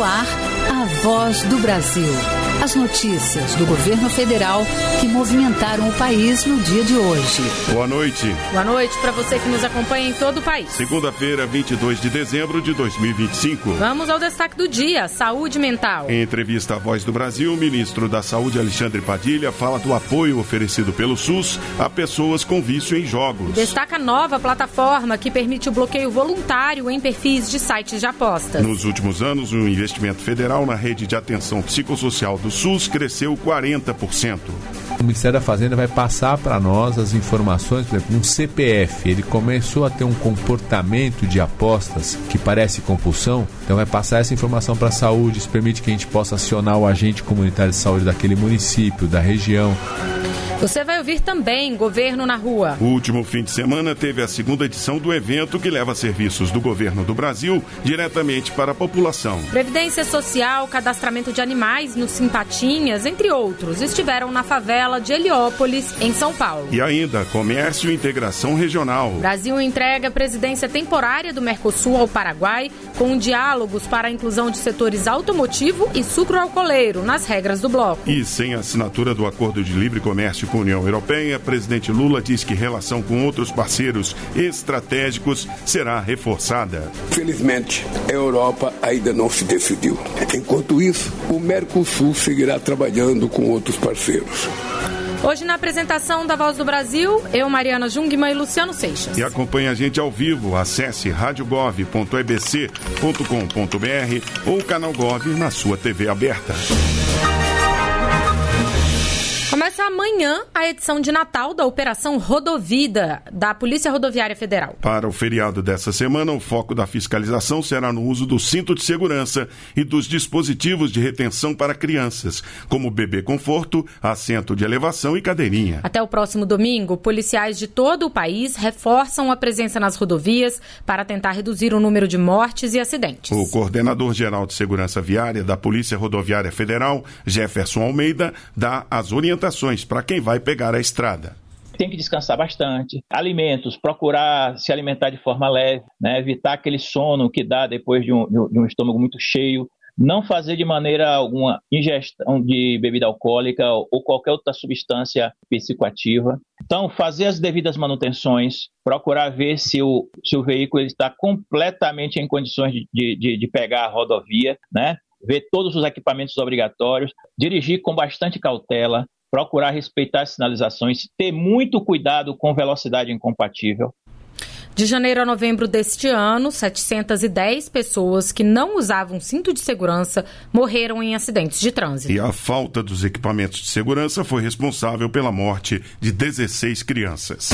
No ar, a Voz do Brasil. As notícias do governo federal que movimentaram o país no dia de hoje. Boa noite. Boa noite para você que nos acompanha em todo o país. Segunda-feira, 22 de dezembro de 2025. Vamos ao destaque do dia, saúde mental. Em entrevista à Voz do Brasil, o ministro da Saúde, Alexandre Padilha, fala do apoio oferecido pelo SUS a pessoas com vício em jogos. Destaca a nova plataforma que permite o bloqueio voluntário em perfis de sites de apostas. Nos últimos anos, o investimento federal na rede de atenção psicossocial do SUS cresceu 40%. O Ministério da Fazenda vai passar para nós as informações, por exemplo, um CPF, ele começou a ter um comportamento de apostas que parece compulsão, então vai passar essa informação para a saúde, isso permite que a gente possa acionar o agente comunitário de saúde daquele município, da região. Você vai ouvir também Governo na Rua. O último fim de semana teve a segunda edição do evento que leva serviços do governo do Brasil diretamente para a população. Previdência Social, cadastramento de animais no Simpatinhas, entre outros, estiveram na favela de Heliópolis, em São Paulo. E ainda, comércio e integração regional. O Brasil entrega a presidência temporária do Mercosul ao Paraguai, com diálogos para a inclusão de setores automotivo e sucroalcooleiro nas regras do bloco. E sem assinatura do Acordo de Livre Comércio com a União Europeia, presidente Lula diz que relação com outros parceiros estratégicos será reforçada. Felizmente, a Europa ainda não se decidiu. Enquanto isso, o Mercosul seguirá trabalhando com outros parceiros. Hoje, na apresentação da Voz do Brasil, eu, Mariana Jungmann e Luciano Seixas. E acompanhe a gente ao vivo. Acesse radiogov.ebc.com.br ou o canal Gov na sua TV aberta. Começa amanhã a edição de Natal da Operação Rodovida, da Polícia Rodoviária Federal. Para o feriado dessa semana, o foco da fiscalização será no uso do cinto de segurança e dos dispositivos de retenção para crianças, como bebê conforto, assento de elevação e cadeirinha. Até o próximo domingo, policiais de todo o país reforçam a presença nas rodovias para tentar reduzir o número de mortes e acidentes. O coordenador-geral de segurança viária da Polícia Rodoviária Federal, Jefferson Almeida, dá as orientações para quem vai pegar a estrada. Tem que descansar bastante. Alimentos, procurar se alimentar de forma leve, né? Evitar aquele sono que dá depois de um estômago muito cheio. Não fazer de maneira alguma ingestão de bebida alcoólica ou qualquer outra substância psicoativa. Então, fazer as devidas manutenções, procurar ver se o veículo está completamente em condições de pegar a rodovia, né? Ver todos os equipamentos obrigatórios, dirigir com bastante cautela, procurar respeitar as sinalizações, ter muito cuidado com velocidade incompatível. De janeiro a novembro deste ano, 710 pessoas que não usavam cinto de segurança morreram em acidentes de trânsito. E a falta dos equipamentos de segurança foi responsável pela morte de 16 crianças.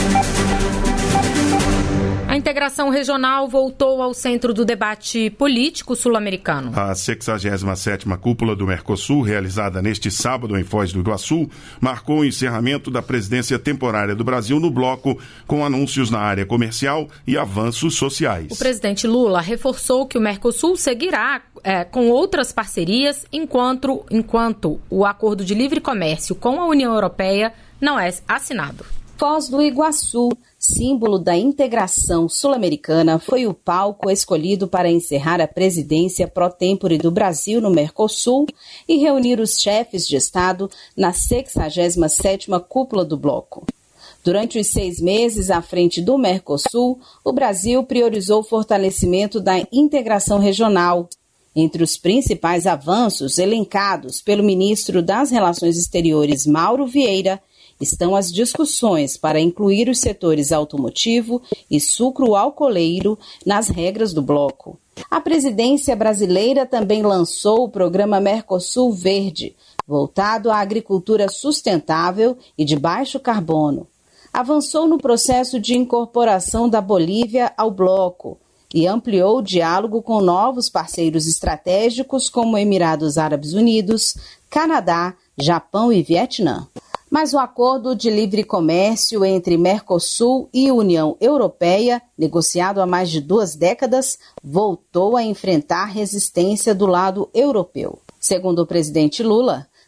A integração regional voltou ao centro do debate político sul-americano. A 67ª Cúpula do Mercosul, realizada neste sábado em Foz do Iguaçu, marcou o encerramento da presidência temporária do Brasil no bloco, com anúncios na área comercial e avanços sociais. O presidente Lula reforçou que o Mercosul seguirá com outras parcerias enquanto o acordo de livre comércio com a União Europeia não é assinado. Foz do Iguaçu, símbolo da integração sul-americana, foi o palco escolhido para encerrar a presidência pró-tempore do Brasil no Mercosul e reunir os chefes de Estado na 67ª Cúpula do Bloco. Durante os 6 meses à frente do Mercosul, o Brasil priorizou o fortalecimento da integração regional. Entre os principais avanços elencados pelo ministro das Relações Exteriores, Mauro Vieira, estão as discussões para incluir os setores automotivo e sucroalcooleiro nas regras do bloco. A presidência brasileira também lançou o programa Mercosul Verde, voltado à agricultura sustentável e de baixo carbono. Avançou no processo de incorporação da Bolívia ao bloco e ampliou o diálogo com novos parceiros estratégicos como Emirados Árabes Unidos, Canadá, Japão e Vietnã. Mas o acordo de livre comércio entre Mercosul e União Europeia, negociado há mais de 2 décadas, voltou a enfrentar resistência do lado europeu. Segundo o presidente Lula,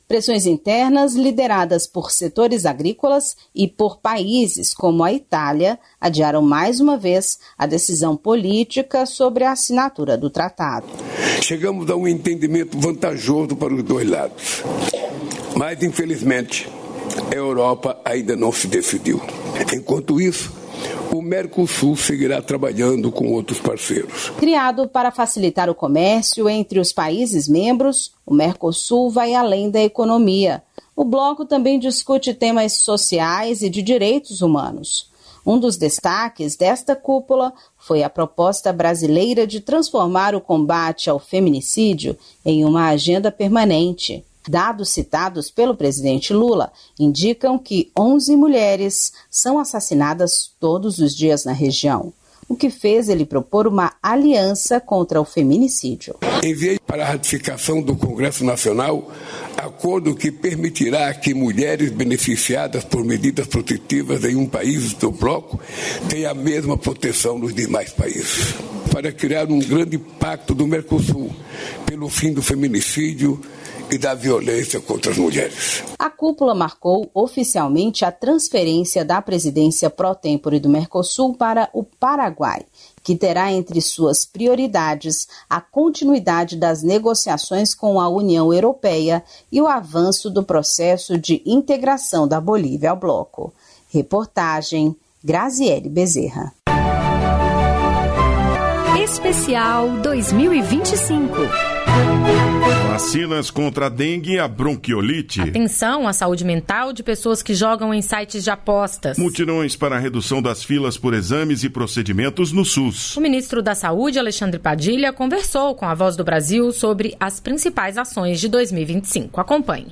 Pressões internas lideradas por setores agrícolas e por países como a Itália adiaram mais uma vez a decisão política sobre a assinatura do tratado. Chegamos a um entendimento vantajoso para os dois lados, mas infelizmente a Europa ainda não se decidiu. Enquanto isso, o Mercosul seguirá trabalhando com outros parceiros. Criado para facilitar o comércio entre os países membros, o Mercosul vai além da economia. O bloco também discute temas sociais e de direitos humanos. Um dos destaques desta cúpula foi a proposta brasileira de transformar o combate ao feminicídio em uma agenda permanente. Dados citados pelo presidente Lula indicam que 11 mulheres são assassinadas todos os dias na região, o que fez ele propor uma aliança contra o feminicídio. Enviei para a ratificação do Congresso Nacional acordo que permitirá que mulheres beneficiadas por medidas protetivas em um país do bloco tenham a mesma proteção nos demais países, para criar um grande pacto do Mercosul pelo fim do feminicídio e da violência contra as mulheres. A cúpula marcou oficialmente a transferência da presidência pró-tempore do Mercosul para o Paraguai, que terá entre suas prioridades a continuidade das negociações com a União Europeia e o avanço do processo de integração da Bolívia ao bloco. Reportagem Graziele Bezerra. Especial 2025. Vacinas contra a dengue e a bronquiolite. Atenção à saúde mental de pessoas que jogam em sites de apostas. Mutirões para a redução das filas por exames e procedimentos no SUS. O ministro da Saúde, Alexandre Padilha, conversou com a Voz do Brasil sobre as principais ações de 2025. Acompanhe.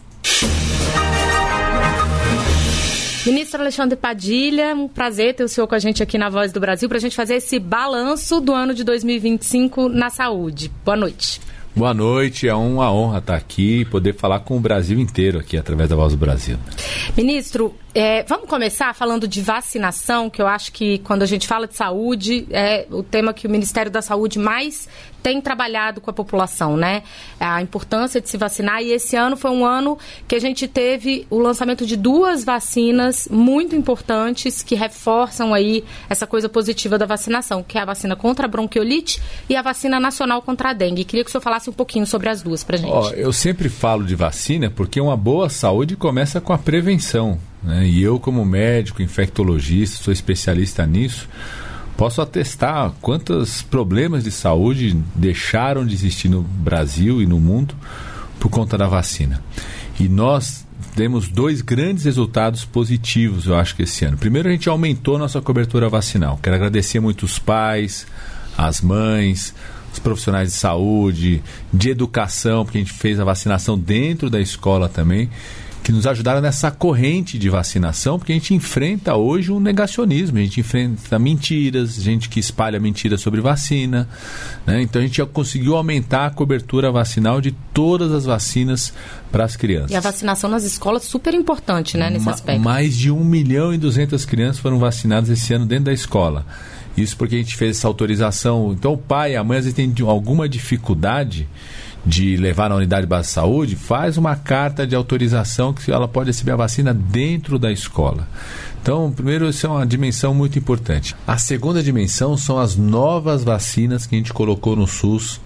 Ministro Alexandre Padilha, um prazer ter o senhor com a gente aqui na Voz do Brasil para a gente fazer esse balanço do ano de 2025 na saúde. Boa noite. Boa noite, é uma honra estar aqui e poder falar com o Brasil inteiro aqui através da Voz do Brasil. Ministro, vamos começar falando de vacinação, que eu acho que quando a gente fala de saúde é o tema que o Ministério da Saúde mais tem trabalhado com a população, né? A importância de se vacinar, e esse ano foi um ano que a gente teve o lançamento de 2 vacinas muito importantes que reforçam aí essa coisa positiva da vacinação, que é a vacina contra a bronquiolite e a vacina nacional contra a dengue. Queria que o senhor falasse um pouquinho sobre as duas pra gente. Eu sempre falo de vacina porque uma boa saúde começa com a prevenção, né? E eu, como médico, infectologista, sou especialista nisso, posso atestar quantos problemas de saúde deixaram de existir no Brasil e no mundo por conta da vacina. E nós temos 2 grandes resultados positivos, eu acho que esse ano. Primeiro, a gente aumentou nossa cobertura vacinal. Quero agradecer muito os pais, as mães, os profissionais de saúde, de educação, porque a gente fez a vacinação dentro da escola também, que nos ajudaram nessa corrente de vacinação, porque a gente enfrenta hoje um negacionismo, a gente enfrenta mentiras, gente que espalha mentiras sobre vacina, né? Então a gente já conseguiu aumentar a cobertura vacinal de todas as vacinas para as crianças. E a vacinação nas escolas super importante, né, nesse aspecto. Mais de 1.200.000 crianças foram vacinadas esse ano dentro da escola. Isso porque a gente fez essa autorização. Então o pai e a mãe às vezes tem alguma dificuldade de levar na unidade básica de saúde, faz uma carta de autorização que ela pode receber a vacina dentro da escola. Então, primeiro, isso é uma dimensão muito importante. A segunda dimensão são as novas vacinas que a gente colocou no SUS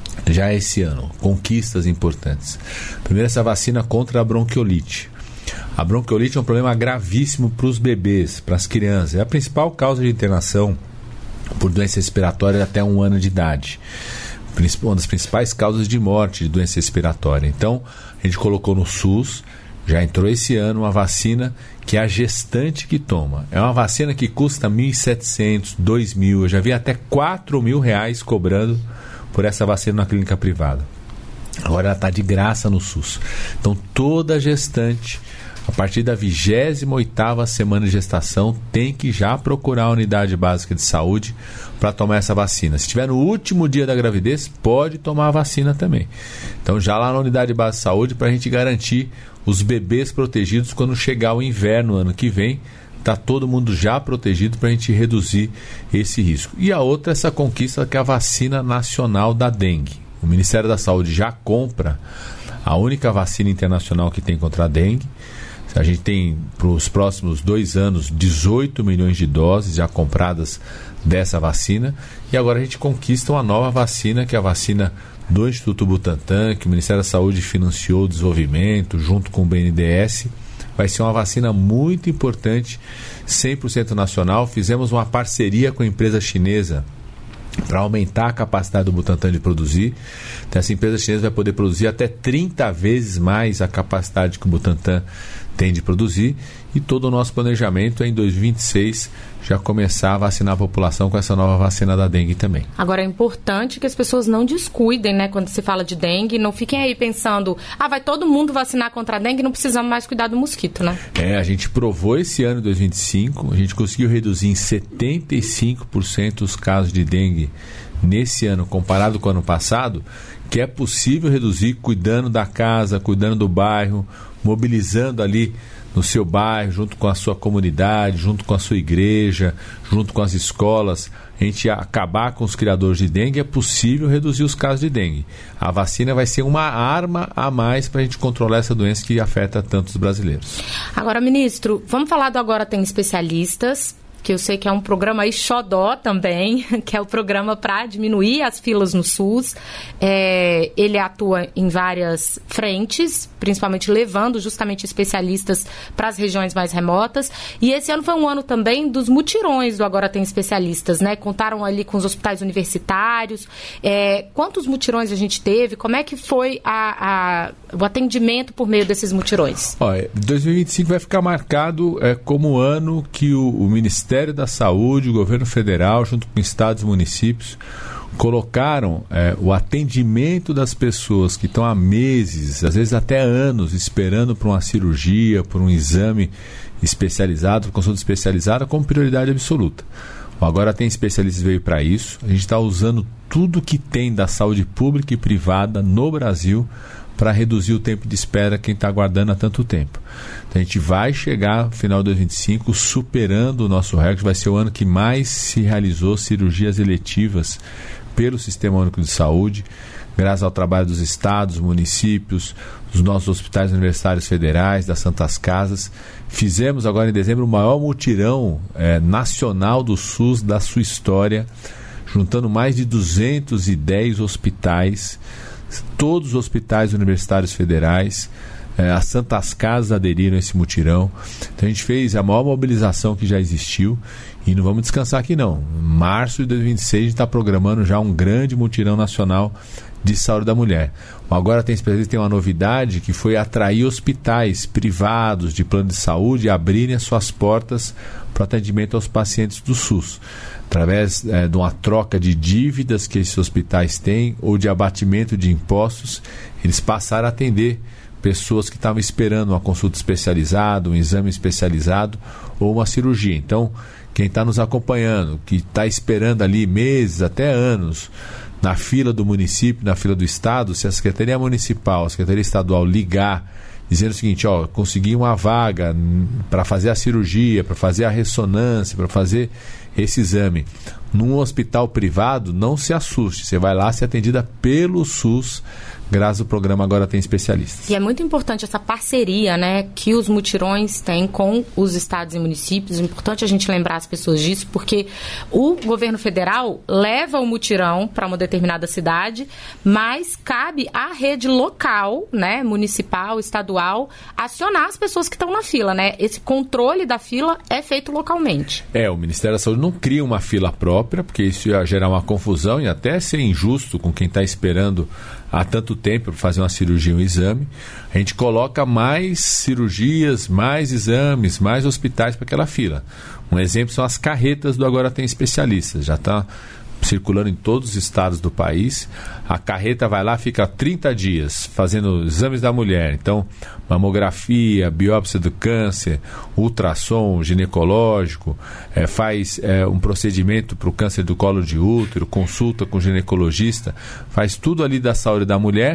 já esse ano, conquistas importantes. Primeiro, essa vacina contra a bronquiolite. A bronquiolite é um problema gravíssimo para os bebês, para as crianças. É a principal causa de internação por doença respiratória até 1 ano de idade. Uma das principais causas de morte de doença respiratória. Então, a gente colocou no SUS, já entrou esse ano, uma vacina que é a gestante que toma. É uma vacina que custa R$1.700, R$2.000, eu já vi até R$4.000 cobrando por essa vacina na clínica privada. Agora ela está de graça no SUS. Então, toda gestante, a partir da 28ª semana de gestação, tem que já procurar a unidade básica de saúde para tomar essa vacina. Se estiver no último dia da gravidez, pode tomar a vacina também. Então, já lá na unidade básica de saúde, para a gente garantir os bebês protegidos quando chegar o inverno ano que vem, está todo mundo já protegido para a gente reduzir esse risco. E a outra, essa conquista que é a vacina nacional da dengue. O Ministério da Saúde já compra a única vacina internacional que tem contra a dengue. A gente tem, para os próximos 2 anos, 18 milhões de doses já compradas dessa vacina. E agora a gente conquista uma nova vacina, que é a vacina do Instituto Butantan, que o Ministério da Saúde financiou o desenvolvimento, junto com o BNDES. Vai ser uma vacina muito importante, 100% nacional. Fizemos uma parceria com a empresa chinesa para aumentar a capacidade do Butantan de produzir. Então, essa empresa chinesa vai poder produzir até 30 vezes mais a capacidade que o Butantan tem de produzir, e todo o nosso planejamento é em 2026 já começar a vacinar a população com essa nova vacina da dengue também. Agora é importante que as pessoas não descuidem, né, quando se fala de dengue, não fiquem aí pensando, vai todo mundo vacinar contra a dengue, não precisamos mais cuidar do mosquito, né? A gente provou esse ano, 2025, a gente conseguiu reduzir em 75% os casos de dengue nesse ano, comparado com o ano passado, que é possível reduzir cuidando da casa, cuidando do bairro, mobilizando ali no seu bairro, junto com a sua comunidade, junto com a sua igreja, junto com as escolas. A gente acabar com os criadores de dengue, é possível reduzir os casos de dengue. A vacina vai ser uma arma a mais para a gente controlar essa doença que afeta tantos brasileiros. Agora, ministro, vamos falar do Agora Tem Especialistas, que eu sei que é um programa aí xodó também, que é o programa para diminuir as filas no SUS. Ele atua em várias frentes, principalmente levando justamente especialistas para as regiões mais remotas. E esse ano foi um ano também dos mutirões do Agora Tem Especialistas, né? Contaram ali com os hospitais universitários. Quantos mutirões a gente teve? Como é que foi o atendimento por meio desses mutirões? 2025 vai ficar marcado como o ano que o Ministério da Saúde, o governo federal, junto com estados e municípios, colocaram o atendimento das pessoas que estão há meses, às vezes até anos, esperando por uma cirurgia, por um exame especializado, por consulta especializada, como prioridade absoluta. Agora Tem Especialistas veio para isso. A gente está usando tudo que tem da saúde pública e privada no Brasil para reduzir o tempo de espera quem está aguardando há tanto tempo. Então a gente vai chegar no final de 2025 superando o nosso recorde. Vai ser o ano que mais se realizou cirurgias eletivas pelo Sistema Único de Saúde, graças ao trabalho dos estados, municípios, dos nossos hospitais universitários federais, das Santas Casas. Fizemos agora em dezembro o maior mutirão nacional do SUS da sua história, juntando mais de 210 hospitais, todos os hospitais universitários federais. As Santas Casas aderiram a esse mutirão. Então a gente fez a maior mobilização que já existiu e não vamos descansar aqui não. Em março de 2026 a gente está programando já um grande mutirão nacional de saúde da mulher. Agora tem uma novidade, que foi atrair hospitais privados de plano de saúde e abrirem as suas portas para atendimento aos pacientes do SUS, através de uma troca de dívidas que esses hospitais têm ou de abatimento de impostos. Eles passaram a atender pessoas que estavam esperando uma consulta especializada, um exame especializado ou uma cirurgia. Então, quem está nos acompanhando, que está esperando ali meses, até anos, na fila do município, na fila do estado, se a Secretaria Municipal, a Secretaria Estadual ligar, dizendo o seguinte, consegui uma vaga para fazer a cirurgia, para fazer a ressonância, para fazer esse exame num hospital privado, não se assuste, você vai lá ser atendida pelo SUS, graças ao programa Agora Tem Especialistas. E é muito importante essa parceria, né, que os mutirões têm com os estados e municípios. É importante a gente lembrar as pessoas disso, porque o governo federal leva o mutirão para uma determinada cidade, mas cabe à rede local, né, municipal, estadual, acionar as pessoas que estão na fila, né? Esse controle da fila é feito localmente. O Ministério da Saúde não cria uma fila própria, porque isso ia gerar uma confusão e até ser injusto com quem está esperando há tanto tempo para fazer uma cirurgia, um exame. A gente coloca mais cirurgias, mais exames, mais hospitais para aquela fila. Um exemplo são as carretas do Agora Tem Especialistas. Já está circulando em todos os estados do país. A carreta vai lá, fica 30 dias fazendo exames da mulher. Então, mamografia, biópsia do câncer, ultrassom ginecológico, faz um procedimento para o câncer do colo de útero, consulta com o ginecologista, faz tudo ali da saúde da mulher,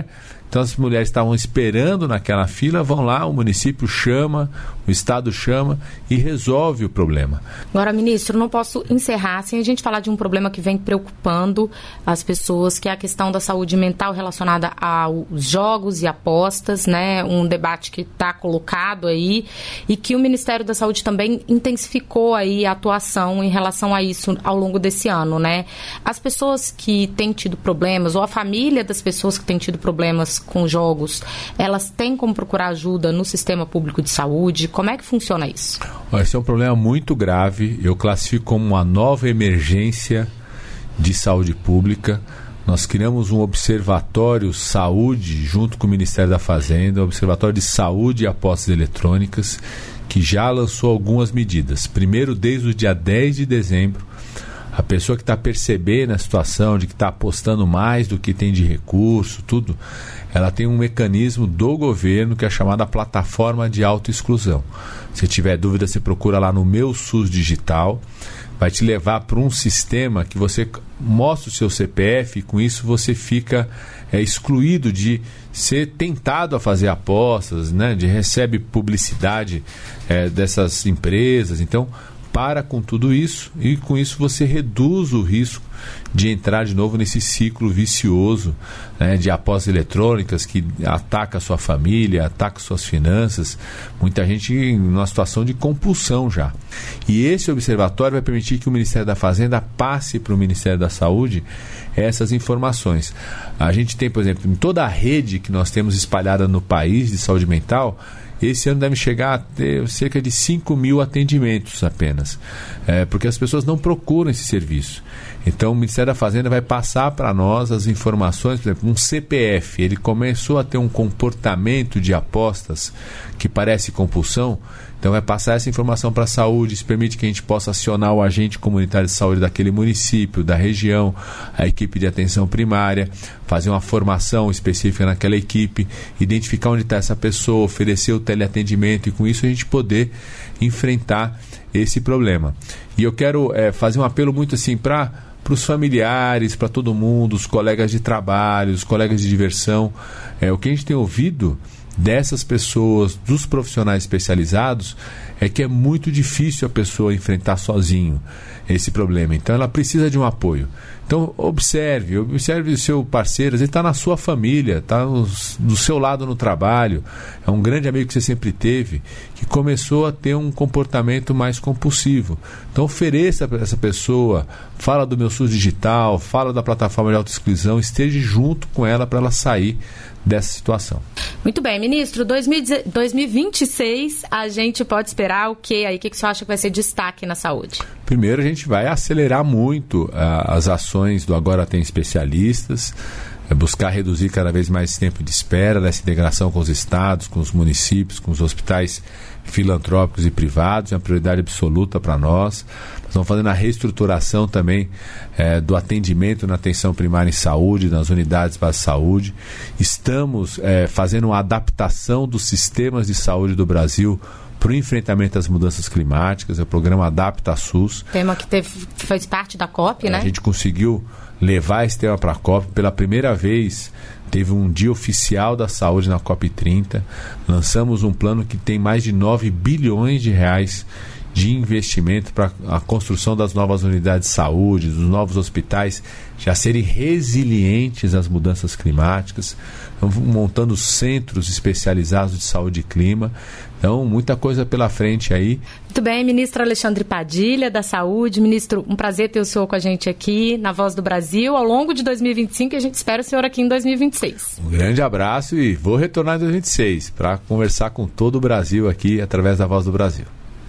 Então as mulheres estavam esperando naquela fila, vão lá, o município chama, o estado chama e resolve o problema. Agora, ministro, não posso encerrar sem a gente falar de um problema que vem preocupando as pessoas, que é a questão da saúde mental relacionada aos jogos e apostas, né? Um debate que está colocado aí e que o Ministério da Saúde também intensificou aí a atuação em relação a isso ao longo desse ano, né? As pessoas que têm tido problemas, ou a família das pessoas que têm tido problemas com jogos, elas têm como procurar ajuda no sistema público de saúde? Como é que funciona isso? Esse é um problema muito grave. Eu classifico como uma nova emergência de saúde pública. Nós criamos um observatório saúde junto com o Ministério da Fazenda, Observatório de Saúde e Apostas Eletrônicas, que já lançou algumas medidas. Primeiro, desde o dia 10 de dezembro, a pessoa que está percebendo a situação de que está apostando mais do que tem de recurso, tudo, ela tem um mecanismo do governo que é chamada plataforma de autoexclusão. Se tiver dúvida, você procura lá no Meu SUS Digital, vai te levar para um sistema que você mostra o seu CPF e com isso você fica excluído de ser tentado a fazer apostas, né? De recebe publicidade dessas empresas. Então, para com tudo isso e com isso você reduz o risco de entrar de novo nesse ciclo vicioso, né, de apostas eletrônicas que ataca a sua família, ataca suas finanças, muita gente em uma situação de compulsão já. E esse observatório vai permitir que o Ministério da Fazenda passe para o Ministério da Saúde essas informações. A gente tem, por exemplo, em toda a rede que nós temos espalhada no país de saúde mental, esse ano deve chegar a ter cerca de 5 mil atendimentos apenas, porque as pessoas não procuram esse serviço. Então o Ministério da Fazenda vai passar para nós as informações, por exemplo, um CPF, ele começou a ter um comportamento de apostas que parece compulsão, então vai passar essa informação para a saúde, isso permite que a gente possa acionar o agente comunitário de saúde daquele município, da região, a equipe de atenção primária, fazer uma formação específica naquela equipe, identificar onde está essa pessoa, oferecer o teleatendimento e com isso a gente poder enfrentar esse problema. E eu quero fazer um apelo muito assim para os familiares, para todo mundo, os colegas de trabalho, os colegas de diversão. O que a gente tem ouvido dessas pessoas, dos profissionais especializados, é que é muito difícil a pessoa enfrentar sozinho esse problema. Então ela precisa de um apoio. Então observe o seu parceiro, ele está na sua família, está do seu lado no trabalho, é um grande amigo que você sempre teve, que começou a ter um comportamento mais compulsivo. Então ofereça para essa pessoa, fala do Meu SUS Digital, fala da plataforma de autoexclusão, esteja junto com ela para ela sair dessa situação. Muito bem, ministro, 2026 a gente pode esperar o que aí? O que você acha que vai ser destaque na saúde? Primeiro, a gente vai acelerar muito as ações do Agora Tem Especialistas, buscar reduzir cada vez mais esse tempo de espera, dessa integração com os estados, com os municípios, com os hospitais filantrópicos e privados, é uma prioridade absoluta para nós. Nós estamos fazendo a reestruturação também do atendimento na atenção primária em saúde, nas unidades básicas de saúde. Estamos fazendo uma adaptação dos sistemas de saúde do Brasil para o enfrentamento das mudanças climáticas, é o programa Adapta SUS. Tema que fez parte da COP, né? A gente conseguiu levar esse tema para a COP. Pela primeira vez, teve um dia oficial da saúde na COP 30. Lançamos um plano que tem mais de 9 bilhões de reais de investimento para a construção das novas unidades de saúde, dos novos hospitais já serem resilientes às mudanças climáticas. Estamos montando centros especializados de saúde e clima. Então, muita coisa pela frente aí. Muito bem, ministro Alexandre Padilha, da Saúde. Ministro, um prazer ter o senhor com a gente aqui na Voz do Brasil ao longo de 2025 e a gente espera o senhor aqui em 2026. Um grande abraço e vou retornar em 2026 para conversar com todo o Brasil aqui através da Voz do Brasil.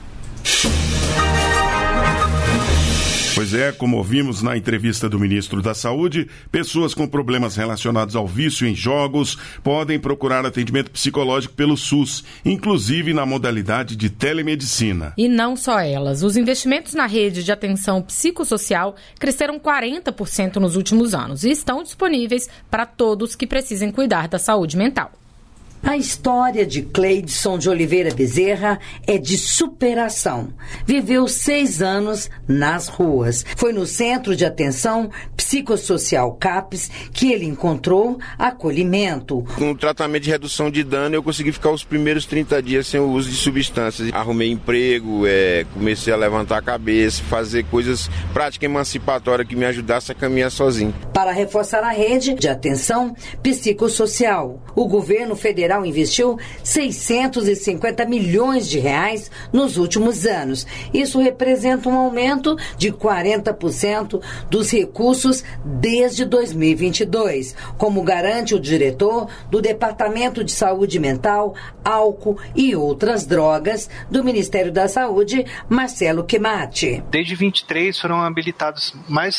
Pois é, como ouvimos na entrevista do ministro da Saúde, pessoas com problemas relacionados ao vício em jogos podem procurar atendimento psicológico pelo SUS, inclusive na modalidade de telemedicina. E não só elas. Os investimentos na rede de atenção psicossocial cresceram 40% nos últimos anos e estão disponíveis para todos que precisem cuidar da saúde mental. A história de Cleidson de Oliveira Bezerra é de superação. Viveu 6 anos nas ruas. Foi no Centro de Atenção Psicossocial CAPS que ele encontrou acolhimento. Com o tratamento de redução de dano, eu consegui ficar os primeiros 30 dias sem o uso de substâncias. Arrumei emprego, comecei a levantar a cabeça, fazer coisas práticas emancipatórias que me ajudassem a caminhar sozinho. Para reforçar a rede de atenção psicossocial, o governo federal investiu 650 milhões de reais nos últimos anos. Isso representa um aumento de 40% dos recursos desde 2022, como garante o diretor do Departamento de Saúde Mental, Álcool e Outras Drogas do Ministério da Saúde, Marcelo Quemati. Desde 23 foram habilitados mais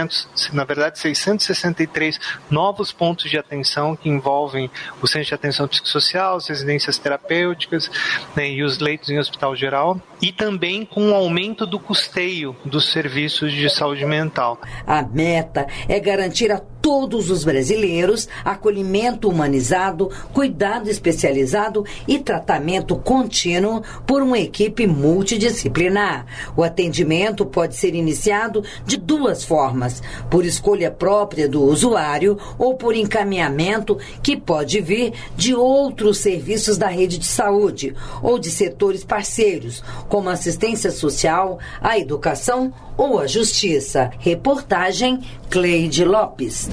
663 novos pontos de atenção que envolvem o Centro de Atenção Psicossocial, as residências terapêuticas, né, e os leitos em hospital geral, e também com o aumento do custeio dos serviços de saúde mental. A meta é garantir a todos os brasileiros acolhimento humanizado, cuidado especializado e tratamento contínuo por uma equipe multidisciplinar. O atendimento pode ser iniciado de 2 formas: por escolha própria do usuário ou por encaminhamento que pode vir de outros serviços da rede de saúde ou de setores parceiros, como a assistência social, a educação ou a justiça. Reportagem Cleide Lopes.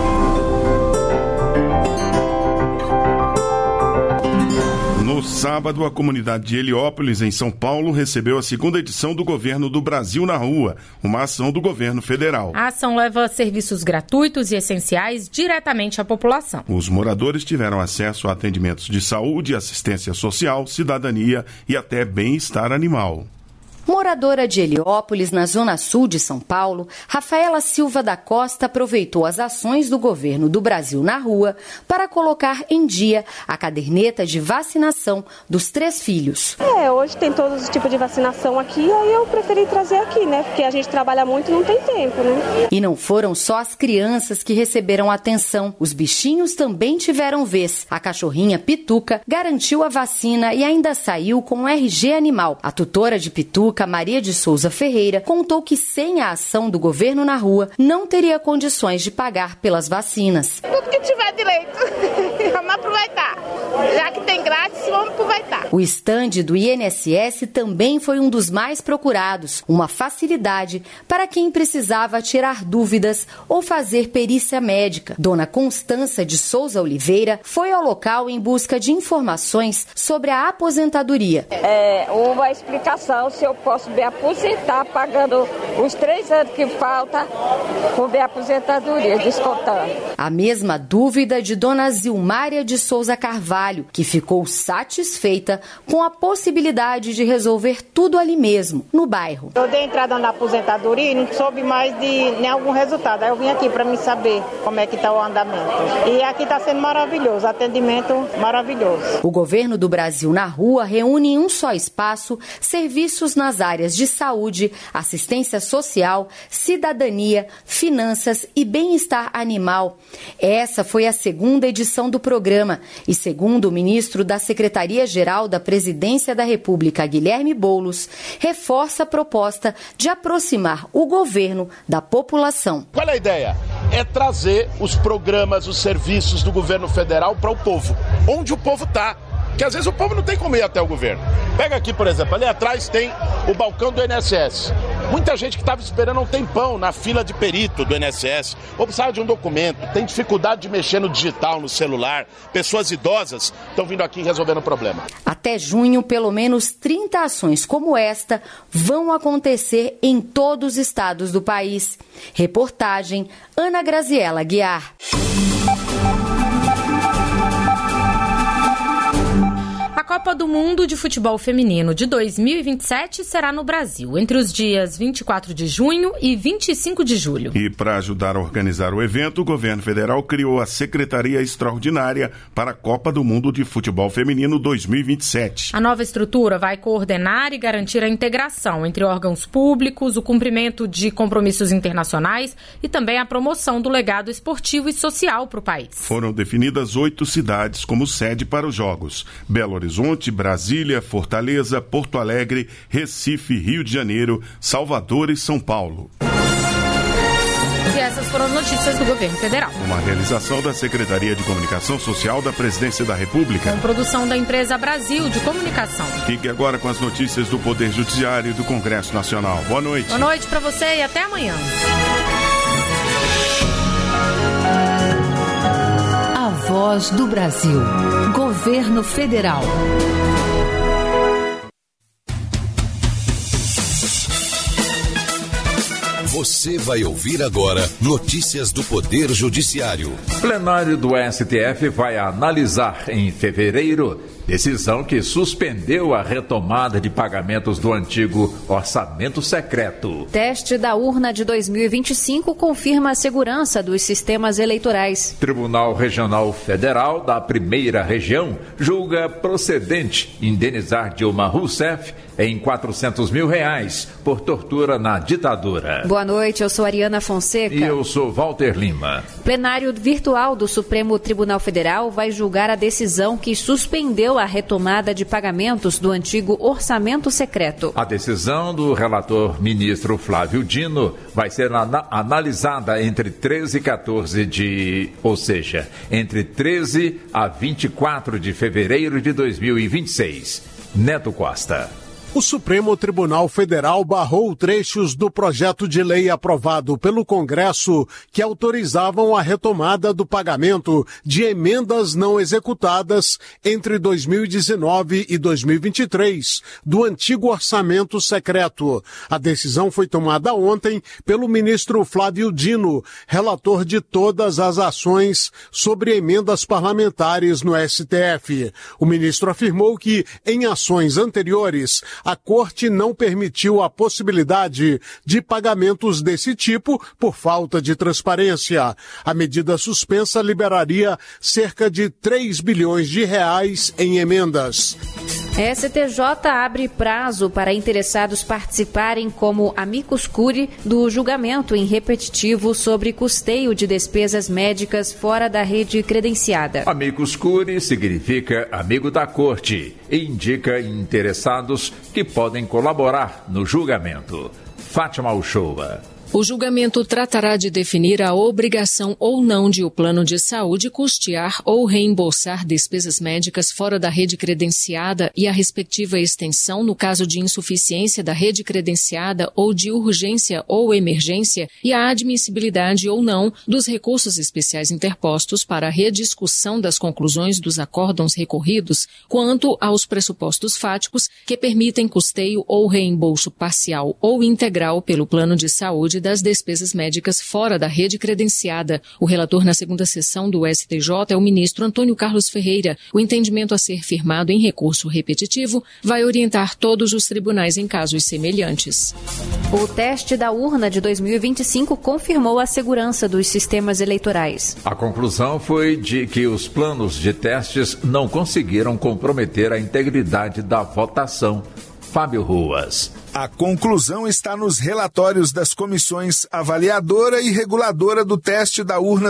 No sábado, a comunidade de Heliópolis, em São Paulo, recebeu a 2ª edição do Governo do Brasil na Rua, uma ação do governo federal. A ação leva serviços gratuitos e essenciais diretamente à população. Os moradores tiveram acesso a atendimentos de saúde, assistência social, cidadania e até bem-estar animal. Moradora de Heliópolis, na zona sul de São Paulo, Rafaela Silva da Costa aproveitou as ações do Governo do Brasil na Rua para colocar em dia a caderneta de vacinação dos 3 filhos. Hoje tem todos os tipos de vacinação aqui, aí eu preferi trazer aqui, né? Porque a gente trabalha muito e não tem tempo, né? E não foram só as crianças que receberam atenção, os bichinhos também tiveram vez. A cachorrinha Pituca garantiu a vacina e ainda saiu com um RG animal. A tutora de Pituca, Maria de Souza Ferreira, contou que sem a ação do governo na rua, não teria condições de pagar pelas vacinas. Tudo que tiver direito, vamos aproveitar. Já que tem grátis, vamos aproveitar. O estande do INSS também foi um dos mais procurados, uma facilidade para quem precisava tirar dúvidas ou fazer perícia médica. Dona Constança de Souza Oliveira foi ao local em busca de informações sobre a aposentadoria. Uma explicação se eu posso me aposentar pagando os 3 anos que falta com minha aposentadoria, descontando. A mesma dúvida de Dona Zilmária de Souza Carvalho, que ficou satisfeita com a possibilidade de resolver tudo ali mesmo, no bairro. Eu dei entrada na aposentadoria e não soube mais de nenhum resultado. Aí eu vim aqui para me saber como é que está o andamento. E aqui está sendo maravilhoso, atendimento maravilhoso. O Governo do Brasil na Rua reúne em um só espaço serviços nas áreas de saúde, assistência social, cidadania, finanças e bem-estar animal. Essa foi a 2ª edição do programa e, segundo o ministro da Secretaria-Geral da Presidência da República, Guilherme Boulos, reforça a proposta de aproximar o governo da população. Qual é a ideia? É trazer os programas, os serviços do governo federal para o povo, onde o povo está. Que às vezes o povo não tem como ir até o governo. Pega aqui, por exemplo, ali atrás tem o balcão do INSS. Muita gente que estava esperando um tempão na fila de perito do INSS, ou precisava de um documento, tem dificuldade de mexer no digital, no celular. Pessoas idosas estão vindo aqui resolvendo o problema. Até junho, pelo menos 30 ações como esta vão acontecer em todos os estados do país. Reportagem Ana Graziela Guiar. A Copa do Mundo de Futebol Feminino de 2027 será no Brasil, entre os dias 24 de junho e 25 de julho. E para ajudar a organizar o evento, o governo federal criou a Secretaria Extraordinária para a Copa do Mundo de Futebol Feminino 2027. A nova estrutura vai coordenar e garantir a integração entre órgãos públicos, o cumprimento de compromissos internacionais e também a promoção do legado esportivo e social para o país. Foram definidas 8 cidades como sede para os Jogos: Belo Horizonte, Brasília, Fortaleza, Porto Alegre, Recife, Rio de Janeiro, Salvador e São Paulo. E essas foram as notícias do governo federal. Uma realização da Secretaria de Comunicação Social da Presidência da República. Com produção da empresa Brasil de Comunicação. Fique agora com as notícias do Poder Judiciário e do Congresso Nacional. Boa noite. Boa noite para você e até amanhã. A Voz do Brasil. Governo Federal. Você vai ouvir agora notícias do Poder Judiciário. Plenário do STF vai analisar em fevereiro decisão que suspendeu a retomada de pagamentos do antigo orçamento secreto. Teste da urna de 2025 confirma a segurança dos sistemas eleitorais. Tribunal Regional Federal da Primeira Região julga procedente indenizar Dilma Rousseff em R$400 mil por tortura na ditadura. Boa noite, eu sou Ariana Fonseca. E eu sou Walter Lima. Plenário virtual do Supremo Tribunal Federal vai julgar a decisão que suspendeu a retomada de pagamentos do antigo orçamento secreto. A decisão do relator ministro Flávio Dino vai ser analisada entre 13 e 14 ou seja, entre 13 a 24 de fevereiro de 2026. Neto Costa. O Supremo Tribunal Federal barrou trechos do projeto de lei aprovado pelo Congresso que autorizavam a retomada do pagamento de emendas não executadas entre 2019 e 2023 do antigo orçamento secreto. A decisão foi tomada ontem pelo ministro Flávio Dino, relator de todas as ações sobre emendas parlamentares no STF. O ministro afirmou que, em ações anteriores, a Corte não permitiu a possibilidade de pagamentos desse tipo por falta de transparência. A medida suspensa liberaria cerca de R$3 bilhões em emendas. STJ abre prazo para interessados participarem como amicus curiae do julgamento em repetitivo sobre custeio de despesas médicas fora da rede credenciada. Amicus curiae significa amigo da corte e indica interessados que podem colaborar no julgamento. Fátima Uchoa. O julgamento tratará de definir a obrigação ou não de o plano de saúde custear ou reembolsar despesas médicas fora da rede credenciada e a respectiva extensão no caso de insuficiência da rede credenciada ou de urgência ou emergência e a admissibilidade ou não dos recursos especiais interpostos para a rediscussão das conclusões dos acórdãos recorridos quanto aos pressupostos fáticos que permitem custeio ou reembolso parcial ou integral pelo plano de saúde das despesas médicas fora da rede credenciada. O relator na segunda sessão do STJ é o ministro Antônio Carlos Ferreira. O entendimento a ser firmado em recurso repetitivo vai orientar todos os tribunais em casos semelhantes. O teste da urna de 2025 confirmou a segurança dos sistemas eleitorais. A conclusão foi de que os planos de testes não conseguiram comprometer a integridade da votação. Fábio Ruas. A conclusão está nos relatórios das comissões avaliadora e reguladora do teste da urna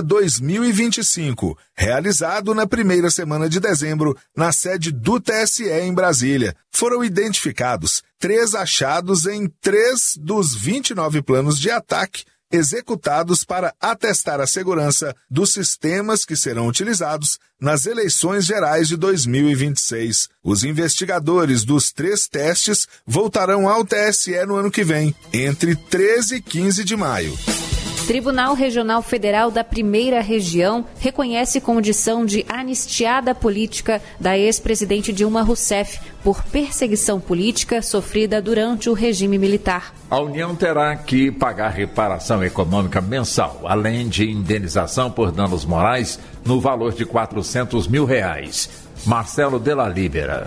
2025, realizado na primeira semana de dezembro, na sede do TSE em Brasília. Foram identificados 3 achados em 3 dos 29 planos de ataque executados para atestar a segurança dos sistemas que serão utilizados nas eleições gerais de 2026. Os investigadores dos 3 testes voltarão ao TSE no ano que vem, entre 13 e 15 de maio. Tribunal Regional Federal da Primeira Região reconhece condição de anistiada política da ex-presidente Dilma Rousseff por perseguição política sofrida durante o regime militar. A União terá que pagar reparação econômica mensal, além de indenização por danos morais, no valor de R$400 mil. Marcelo Della Libera.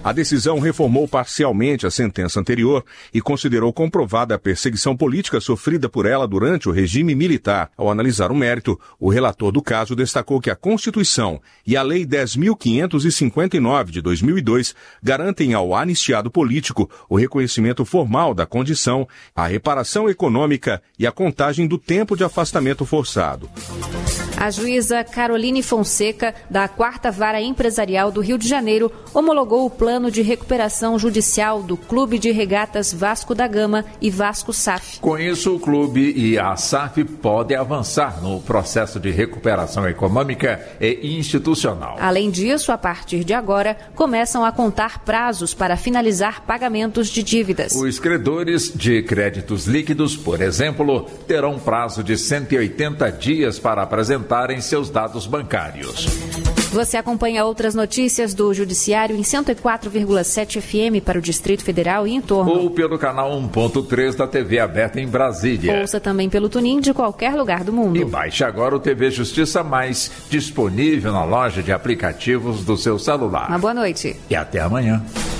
A decisão reformou parcialmente a sentença anterior e considerou comprovada a perseguição política sofrida por ela durante o regime militar. Ao analisar o mérito, o relator do caso destacou que a Constituição e a Lei 10.559 de 2002 garantem ao anistiado político o reconhecimento formal da condição, a reparação econômica e a contagem do tempo de afastamento forçado. A juíza Caroline Fonseca, da 4ª Vara Empresarial do Rio de Janeiro, homologou o plano de recuperação judicial do Clube de Regatas Vasco da Gama e Vasco SAF. Com isso, o clube e a SAF podem avançar no processo de recuperação econômica e institucional. Além disso, a partir de agora, começam a contar prazos para finalizar pagamentos de dívidas. Os credores de créditos líquidos, por exemplo, terão prazo de 180 dias para apresentarem seus dados bancários. Você acompanha outras notícias do Judiciário em 104,7 FM para o Distrito Federal e em torno. Ou pelo canal 1.3 da TV aberta em Brasília. Ouça também pelo TuneIn de qualquer lugar do mundo. E baixe agora o TV Justiça Mais, disponível na loja de aplicativos do seu celular. Uma boa noite. E até amanhã.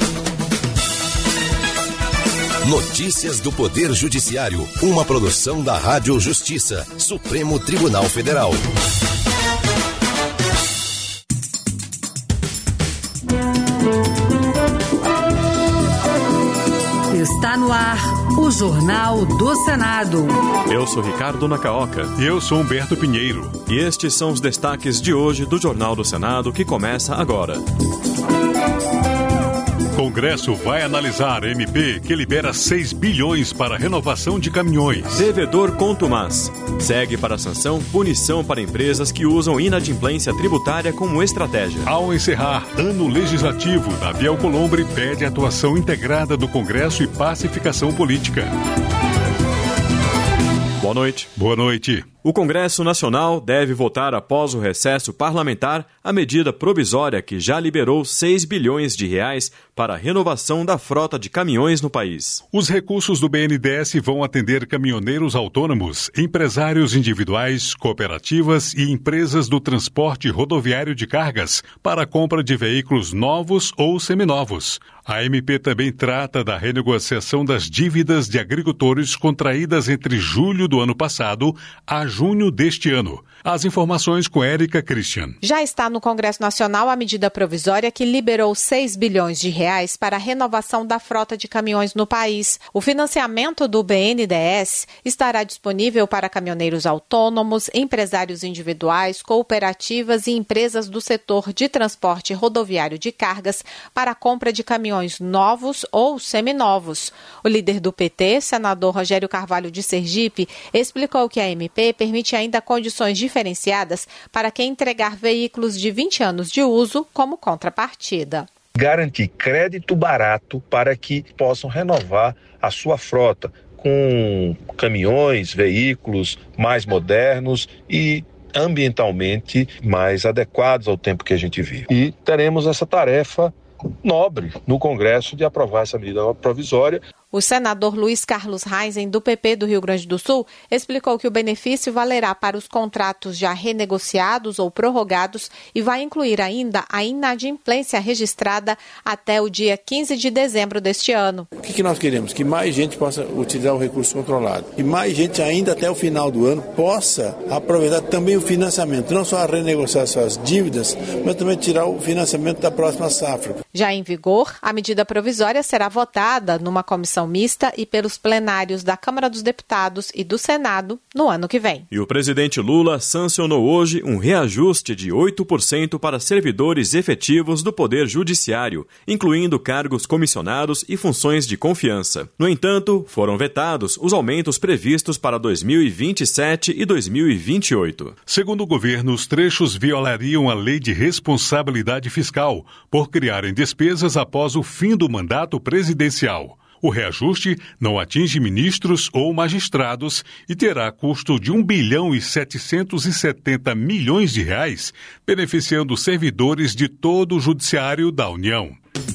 Notícias do Poder Judiciário, uma produção da Rádio Justiça, Supremo Tribunal Federal. Está no ar o Jornal do Senado. Eu sou Ricardo Nacaoca. E eu sou Humberto Pinheiro. E estes são os destaques de hoje do Jornal do Senado, que começa agora. Congresso vai analisar MP que libera 6 bilhões para renovação de caminhões. Devedor contumaz. Segue para a sanção punição para empresas que usam inadimplência tributária como estratégia. Ao encerrar ano legislativo, Davi Alcolumbre pede atuação integrada do Congresso e pacificação política. Boa noite. Boa noite. O Congresso Nacional deve votar após o recesso parlamentar a medida provisória que já liberou 6 bilhões de reais para a renovação da frota de caminhões no país. Os recursos do BNDES vão atender caminhoneiros autônomos, empresários individuais, cooperativas e empresas do transporte rodoviário de cargas para a compra de veículos novos ou seminovos. A MP também trata da renegociação das dívidas de agricultores contraídas entre julho do ano passado a junho deste ano. As informações com Érica Christian. Já está no Congresso Nacional a medida provisória que liberou 6 bilhões de reais para a renovação da frota de caminhões no país. O financiamento do BNDES estará disponível para caminhoneiros autônomos, empresários individuais, cooperativas e empresas do setor de transporte rodoviário de cargas para a compra de caminhões novos ou seminovos. O líder do PT, senador Rogério Carvalho de Sergipe, explicou que a MP permite ainda condições diferenciadas para quem entregar veículos de 20 anos de uso como contrapartida. Garantir crédito barato para que possam renovar a sua frota com caminhões, veículos mais modernos e ambientalmente mais adequados ao tempo que a gente vive. E teremos essa tarefa nobre no Congresso de aprovar essa medida provisória. O senador Luiz Carlos Reisen, do PP do Rio Grande do Sul, explicou que o benefício valerá para os contratos já renegociados ou prorrogados e vai incluir ainda a inadimplência registrada até o dia 15 de dezembro deste ano. O que nós queremos? Que mais gente possa utilizar o recurso controlado. E mais gente ainda até o final do ano possa aproveitar também o financiamento, não só a renegociar suas dívidas, mas também tirar o financiamento da próxima safra. Já em vigor, a medida provisória será votada numa comissão mista e pelos plenários da Câmara dos Deputados e do Senado no ano que vem. E o presidente Lula sancionou hoje um reajuste de 8% para servidores efetivos do Poder Judiciário, incluindo cargos comissionados e funções de confiança. No entanto, foram vetados os aumentos previstos para 2027 e 2028. Segundo o governo, os trechos violariam a Lei de Responsabilidade Fiscal por criarem despesas após o fim do mandato presidencial. O reajuste não atinge ministros ou magistrados e terá custo de 1 bilhão e 770 milhões de reais, beneficiando servidores de todo o Judiciário da União.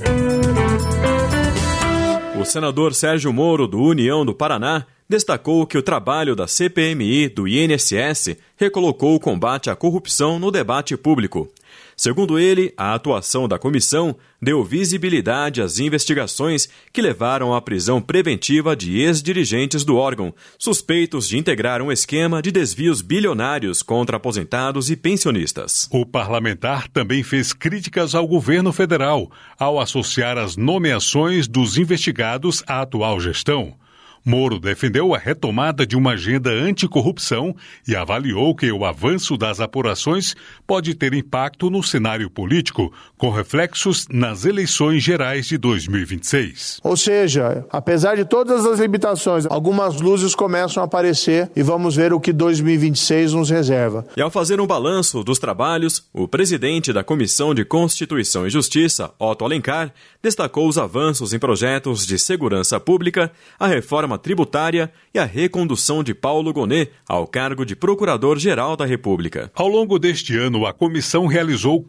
O senador Sérgio Moro, do União do Paraná, destacou que o trabalho da CPMI do INSS recolocou o combate à corrupção no debate público. Segundo ele, a atuação da comissão deu visibilidade às investigações que levaram à prisão preventiva de ex-dirigentes do órgão, suspeitos de integrar um esquema de desvios bilionários contra aposentados e pensionistas. O parlamentar também fez críticas ao governo federal ao associar as nomeações dos investigados à atual gestão. Moro defendeu a retomada de uma agenda anticorrupção e avaliou que o avanço das apurações pode ter impacto no cenário político, com reflexos nas eleições gerais de 2026. Ou seja, apesar de todas as limitações, algumas luzes começam a aparecer e vamos ver o que 2026 nos reserva. E ao fazer um balanço dos trabalhos, o presidente da Comissão de Constituição e Justiça, Otto Alencar, destacou os avanços em projetos de segurança pública, a reforma tributária e a recondução de Paulo Gonet ao cargo de Procurador-Geral da República. Ao longo deste ano, a comissão realizou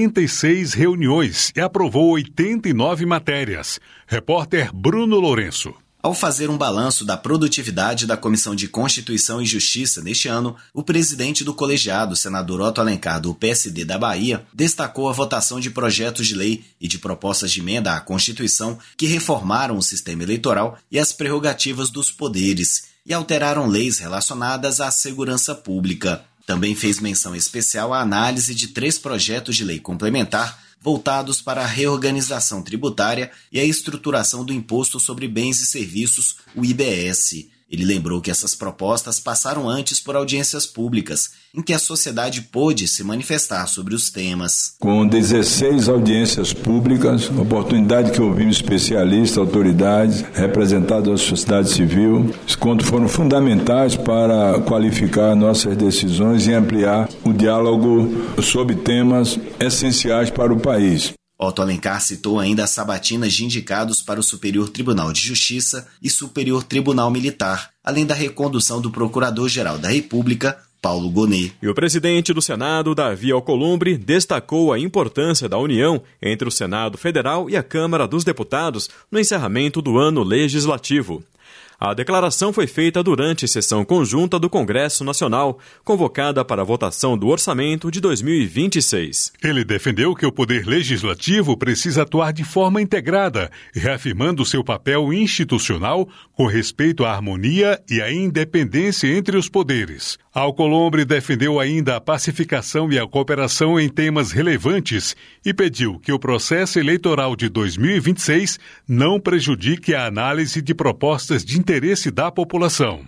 46 reuniões e aprovou 89 matérias. Repórter Bruno Lourenço. Ao fazer um balanço da produtividade da Comissão de Constituição e Justiça neste ano, o presidente do colegiado, senador Otto Alencar, do PSD da Bahia, destacou a votação de projetos de lei e de propostas de emenda à Constituição que reformaram o sistema eleitoral e as prerrogativas dos poderes e alteraram leis relacionadas à segurança pública. Também fez menção especial à análise de 3 projetos de lei complementar voltados para a reorganização tributária e a estruturação do Imposto sobre Bens e Serviços, o IBS. Ele lembrou que essas propostas passaram antes por audiências públicas, em que a sociedade pôde se manifestar sobre os temas. Com 16 audiências públicas, oportunidade que ouvimos especialistas, autoridades, representados da sociedade civil, os contos foram fundamentais para qualificar nossas decisões e ampliar o diálogo sobre temas essenciais para o país. Otto Alencar citou ainda as sabatinas de indicados para o Superior Tribunal de Justiça e Superior Tribunal Militar, além da recondução do Procurador-Geral da República, Paulo Gonet. E o presidente do Senado, Davi Alcolumbre, destacou a importância da união entre o Senado Federal e a Câmara dos Deputados no encerramento do ano legislativo. A declaração foi feita durante sessão conjunta do Congresso Nacional, convocada para a votação do orçamento de 2026. Ele defendeu que o Poder Legislativo precisa atuar de forma integrada, reafirmando seu papel institucional com respeito à harmonia e à independência entre os poderes. Alcolumbre defendeu ainda a pacificação e a cooperação em temas relevantes e pediu que o processo eleitoral de 2026 não prejudique a análise de propostas de interesse da população.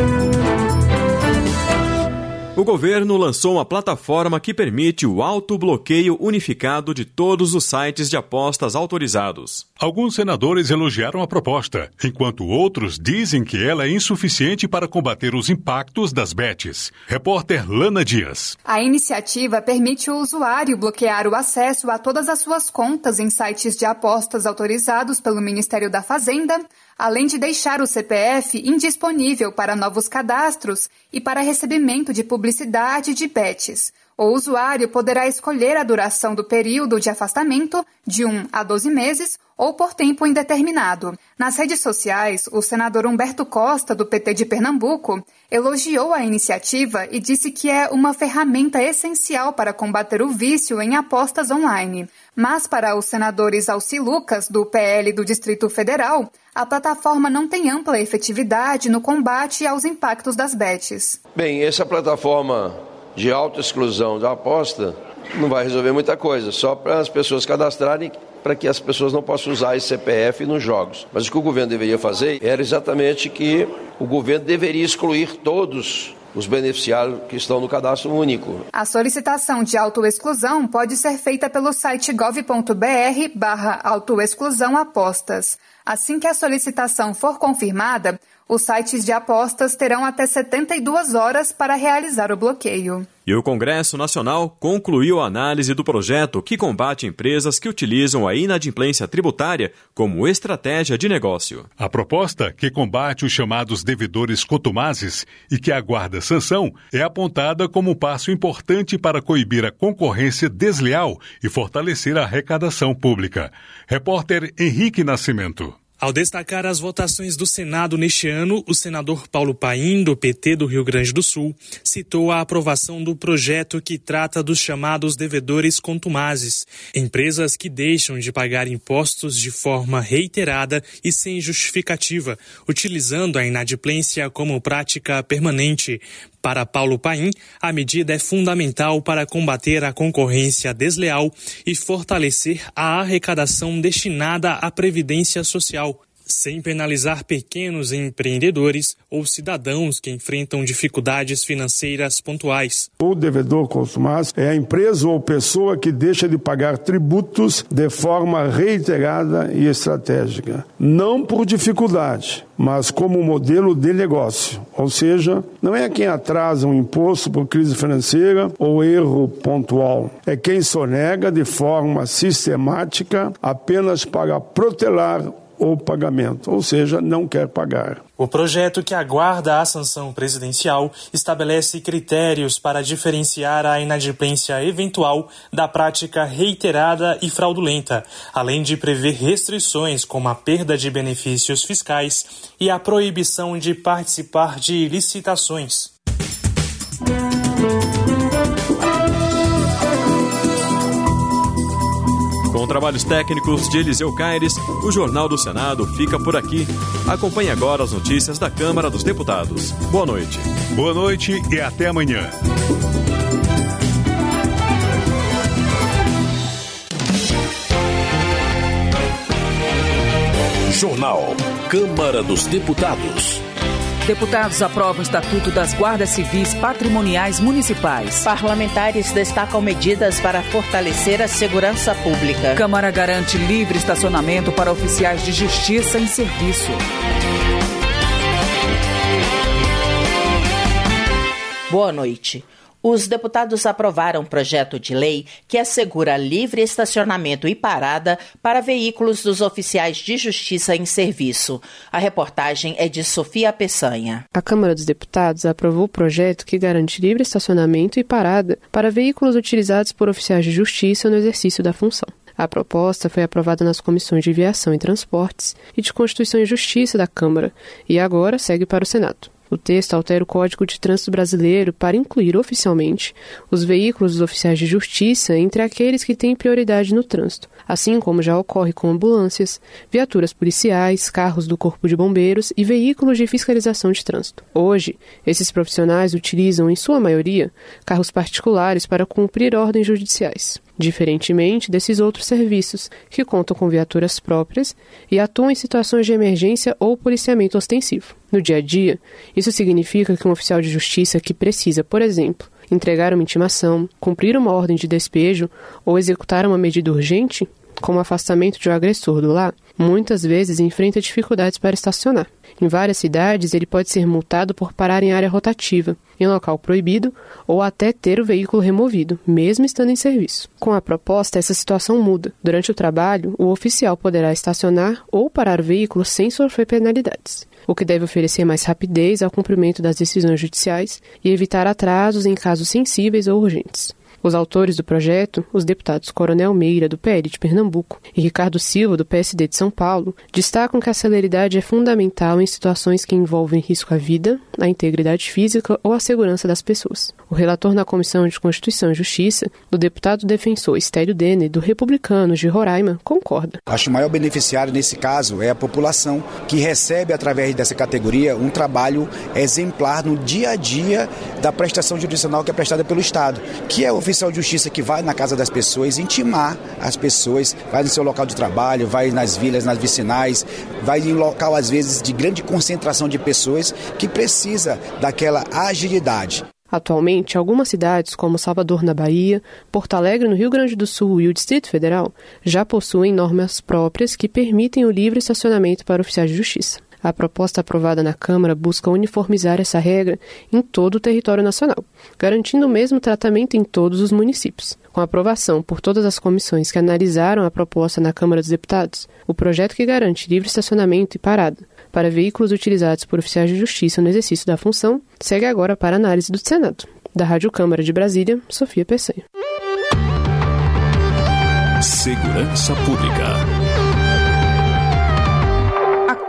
O governo lançou uma plataforma que permite o autobloqueio unificado de todos os sites de apostas autorizados. Alguns senadores elogiaram a proposta, enquanto outros dizem que ela é insuficiente para combater os impactos das bets. Repórter Lana Dias. A iniciativa permite o usuário bloquear o acesso a todas as suas contas em sites de apostas autorizados pelo Ministério da Fazenda, além de deixar o CPF indisponível para novos cadastros e para recebimento de publicidade de bets. O usuário poderá escolher a duração do período de afastamento, de 1 a 12 meses, ou por tempo indeterminado. Nas redes sociais, o senador Humberto Costa, do PT de Pernambuco, elogiou a iniciativa e disse que é uma ferramenta essencial para combater o vício em apostas online. Mas para os senadores Alci Lucas, do PL do Distrito Federal, a plataforma não tem ampla efetividade no combate aos impactos das bets. Bem, essa plataforma de autoexclusão da aposta não vai resolver muita coisa, só para as pessoas cadastrarem, para que as pessoas não possam usar esse CPF nos jogos. Mas o que o governo deveria fazer era exatamente que o governo deveria excluir todos os beneficiários que estão no cadastro único. A solicitação de autoexclusão pode ser feita pelo site gov.br/autoexclusão apostas. Assim que a solicitação for confirmada, os sites de apostas terão até 72 horas para realizar o bloqueio. E o Congresso Nacional concluiu a análise do projeto que combate empresas que utilizam a inadimplência tributária como estratégia de negócio. A proposta, que combate os chamados devedores contumazes e que aguarda sanção, é apontada como um passo importante para coibir a concorrência desleal e fortalecer a arrecadação pública. Repórter Henrique Nascimento. Ao destacar as votações do Senado neste ano, o senador Paulo Paim, do PT do Rio Grande do Sul, citou a aprovação do projeto que trata dos chamados devedores contumazes, empresas que deixam de pagar impostos de forma reiterada e sem justificativa, utilizando a inadimplência como prática permanente. Para Paulo Paim, a medida é fundamental para combater a concorrência desleal e fortalecer a arrecadação destinada à Previdência Social, sem penalizar pequenos empreendedores ou cidadãos que enfrentam dificuldades financeiras pontuais. O devedor contumaz é a empresa ou pessoa que deixa de pagar tributos de forma reiterada e estratégica, não por dificuldade, mas como modelo de negócio. Ou seja, não é quem atrasa um imposto por crise financeira ou erro pontual. É quem sonega de forma sistemática apenas para protelar o pagamento, ou seja, não quer pagar. O projeto, que aguarda a sanção presidencial, estabelece critérios para diferenciar a inadimplência eventual da prática reiterada e fraudulenta, além de prever restrições como a perda de benefícios fiscais e a proibição de participar de licitações. Com trabalhos técnicos de Eliseu Caires, o Jornal do Senado fica por aqui. Acompanhe agora as notícias da Câmara dos Deputados. Boa noite. Boa noite e até amanhã. Jornal Câmara dos Deputados. Deputados aprovam o Estatuto das Guardas Civis Patrimoniais Municipais. Parlamentares destacam medidas para fortalecer a segurança pública. Câmara garante livre estacionamento para oficiais de justiça em serviço. Boa noite. Os deputados aprovaram um projeto de lei que assegura livre estacionamento e parada para veículos dos oficiais de justiça em serviço. A reportagem é de Sofia Peçanha. A Câmara dos Deputados aprovou o projeto que garante livre estacionamento e parada para veículos utilizados por oficiais de justiça no exercício da função. A proposta foi aprovada nas comissões de Viação e Transportes e de Constituição e Justiça da Câmara e agora segue para o Senado. O texto altera o Código de Trânsito Brasileiro para incluir oficialmente os veículos dos oficiais de justiça entre aqueles que têm prioridade no trânsito, assim como já ocorre com ambulâncias, viaturas policiais, carros do Corpo de Bombeiros e veículos de fiscalização de trânsito. Hoje, esses profissionais utilizam, em sua maioria, carros particulares para cumprir ordens judiciais, diferentemente desses outros serviços, que contam com viaturas próprias e atuam em situações de emergência ou policiamento ostensivo. No dia a dia, isso significa que um oficial de justiça que precisa, por exemplo, entregar uma intimação, cumprir uma ordem de despejo ou executar uma medida urgente, como o afastamento de um agressor do lar, muitas vezes enfrenta dificuldades para estacionar. Em várias cidades, ele pode ser multado por parar em área rotativa, em local proibido, ou até ter o veículo removido, mesmo estando em serviço. Com a proposta, essa situação muda. Durante o trabalho, o oficial poderá estacionar ou parar o veículo sem sofrer penalidades, o que deve oferecer mais rapidez ao cumprimento das decisões judiciais e evitar atrasos em casos sensíveis ou urgentes. Os autores do projeto, os deputados Coronel Meira, do PL de Pernambuco, e Ricardo Silva, do PSD de São Paulo, destacam que a celeridade é fundamental em situações que envolvem risco à vida, à integridade física ou à segurança das pessoas. O relator na Comissão de Constituição e Justiça, o deputado defensor Estélio Denner, do Republicanos de Roraima, concorda. Acho que o maior beneficiário nesse caso é a população, que recebe através dessa categoria um trabalho exemplar no dia a dia da prestação jurisdicional que é prestada pelo Estado, que é o oficial de justiça que vai na casa das pessoas, intimar as pessoas, vai no seu local de trabalho, vai nas vilas, nas vicinais, vai em local às vezes de grande concentração de pessoas que precisa daquela agilidade. Atualmente, algumas cidades, como Salvador, na Bahia, Porto Alegre, no Rio Grande do Sul e o Distrito Federal, já possuem normas próprias que permitem o livre estacionamento para oficiais de justiça. A proposta aprovada na Câmara busca uniformizar essa regra em todo o território nacional, garantindo o mesmo tratamento em todos os municípios. Com a aprovação por todas as comissões que analisaram a proposta na Câmara dos Deputados, o projeto que garante livre estacionamento e parada para veículos utilizados por oficiais de justiça no exercício da função segue agora para análise do Senado. Da Rádio Câmara de Brasília, Sofia Peçanha. Segurança Pública.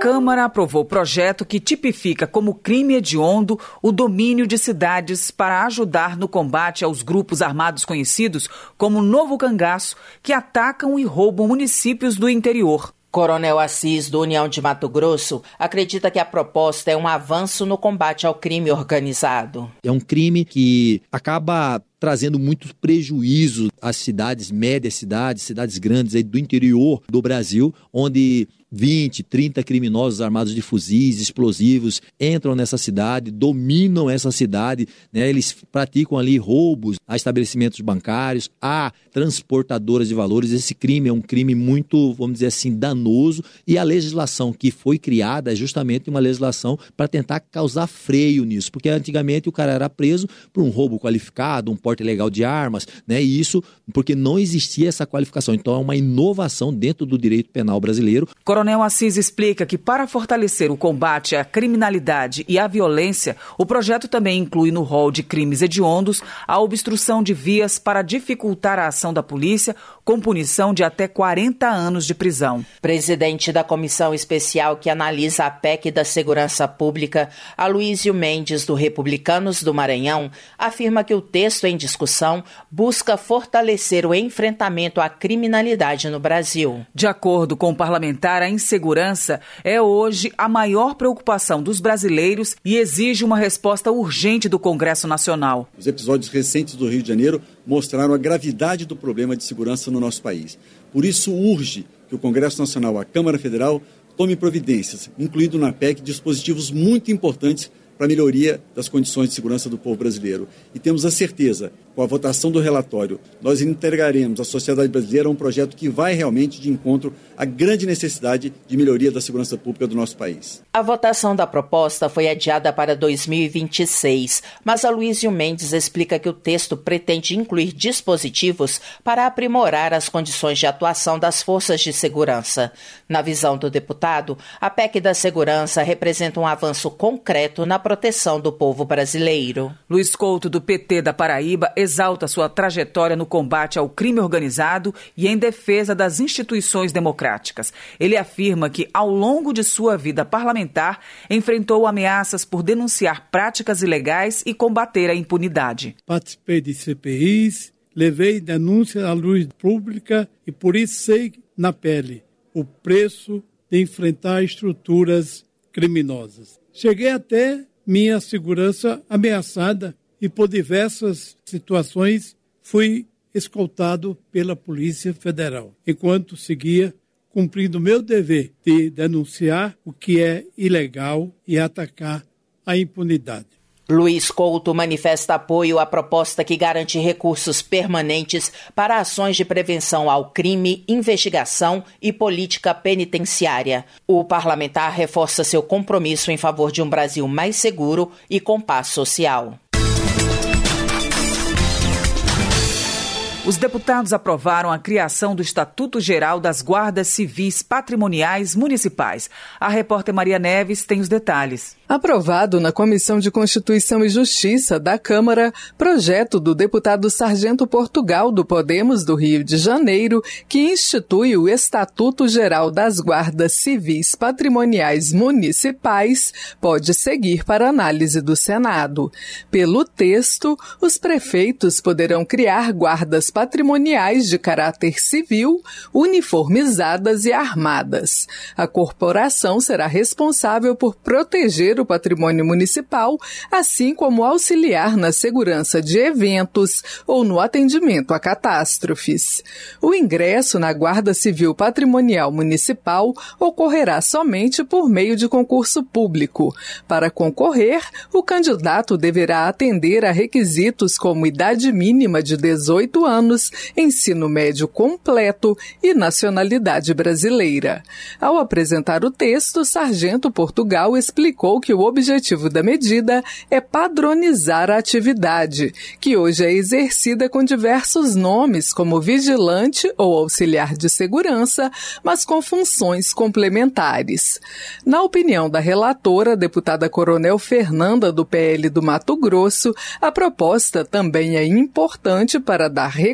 Câmara aprovou o projeto que tipifica como crime hediondo o domínio de cidades para ajudar no combate aos grupos armados conhecidos como Novo Cangaço, que atacam e roubam municípios do interior. Coronel Assis, do União de Mato Grosso, acredita que a proposta é um avanço no combate ao crime organizado. É um crime que acaba trazendo muito prejuízo às cidades, médias cidades grandes aí do interior do Brasil, onde 20, 30 criminosos armados de fuzis, explosivos, entram nessa cidade, dominam essa cidade, né? Eles praticam ali roubos a estabelecimentos bancários, a transportadoras de valores. Esse crime é um crime muito, vamos dizer assim, danoso, e a legislação que foi criada é justamente uma legislação para tentar causar freio nisso, porque antigamente o cara era preso por um roubo qualificado, um porte ilegal de armas, né? E isso porque não existia essa qualificação. Então é uma inovação dentro do direito penal brasileiro. Coronel Assis explica que, para fortalecer o combate à criminalidade e à violência, o projeto também inclui no rol de crimes hediondos a obstrução de vias para dificultar a ação da polícia, com punição de até 40 anos de prisão. Presidente da Comissão Especial que analisa a PEC da Segurança Pública, Aloysio Mendes, do Republicanos do Maranhão, afirma que o texto em discussão busca fortalecer o enfrentamento à criminalidade no Brasil. De acordo com o parlamentar, a insegurança é hoje a maior preocupação dos brasileiros e exige uma resposta urgente do Congresso Nacional. Os episódios recentes do Rio de Janeiro mostraram a gravidade do problema de segurança no nosso país. Por isso, urge que o Congresso Nacional, a Câmara Federal, tome providências, incluindo na PEC dispositivos muito importantes para a melhoria das condições de segurança do povo brasileiro. E temos a certeza, com a votação do relatório, nós entregaremos à sociedade brasileira um projeto que vai realmente de encontro à grande necessidade de melhoria da segurança pública do nosso país. A votação da proposta foi adiada para 2026, mas Aloysio Mendes explica que o texto pretende incluir dispositivos para aprimorar as condições de atuação das forças de segurança. Na visão do deputado, a PEC da Segurança representa um avanço concreto na proteção do povo brasileiro. Luiz Couto, do PT da Paraíba, exalta sua trajetória no combate ao crime organizado e em defesa das instituições democráticas. Ele afirma que, ao longo de sua vida parlamentar, enfrentou ameaças por denunciar práticas ilegais e combater a impunidade. Participei de CPIs, levei denúncias à luz pública e por isso sei na pele o preço de enfrentar estruturas criminosas. Cheguei até minha segurança ameaçada e por diversas situações fui escoltado pela Polícia Federal, enquanto seguia cumprindo meu dever de denunciar o que é ilegal e atacar a impunidade. Luiz Couto manifesta apoio à proposta que garante recursos permanentes para ações de prevenção ao crime, investigação e política penitenciária. O parlamentar reforça seu compromisso em favor de um Brasil mais seguro e com paz social. Os deputados aprovaram a criação do Estatuto Geral das Guardas Civis Patrimoniais Municipais. A repórter Maria Neves tem os detalhes. Aprovado na Comissão de Constituição e Justiça da Câmara, projeto do deputado Sargento Portugal, do Podemos do Rio de Janeiro, que institui o Estatuto Geral das Guardas Civis Patrimoniais Municipais, pode seguir para análise do Senado. Pelo texto, os prefeitos poderão criar guardas patrimoniais de caráter civil, uniformizadas e armadas. A corporação será responsável por proteger o patrimônio municipal, assim como auxiliar na segurança de eventos ou no atendimento a catástrofes. O ingresso na Guarda Civil Patrimonial Municipal ocorrerá somente por meio de concurso público. Para concorrer, o candidato deverá atender a requisitos como idade mínima de 18 anos, ensino médio completo e nacionalidade brasileira. Ao apresentar o texto, Sargento Portugal explicou que o objetivo da medida é padronizar a atividade, que hoje é exercida com diversos nomes, como vigilante ou auxiliar de segurança, mas com funções complementares. Na opinião da relatora, a deputada Coronel Fernanda, do PL do Mato Grosso, a proposta também é importante para dar recursos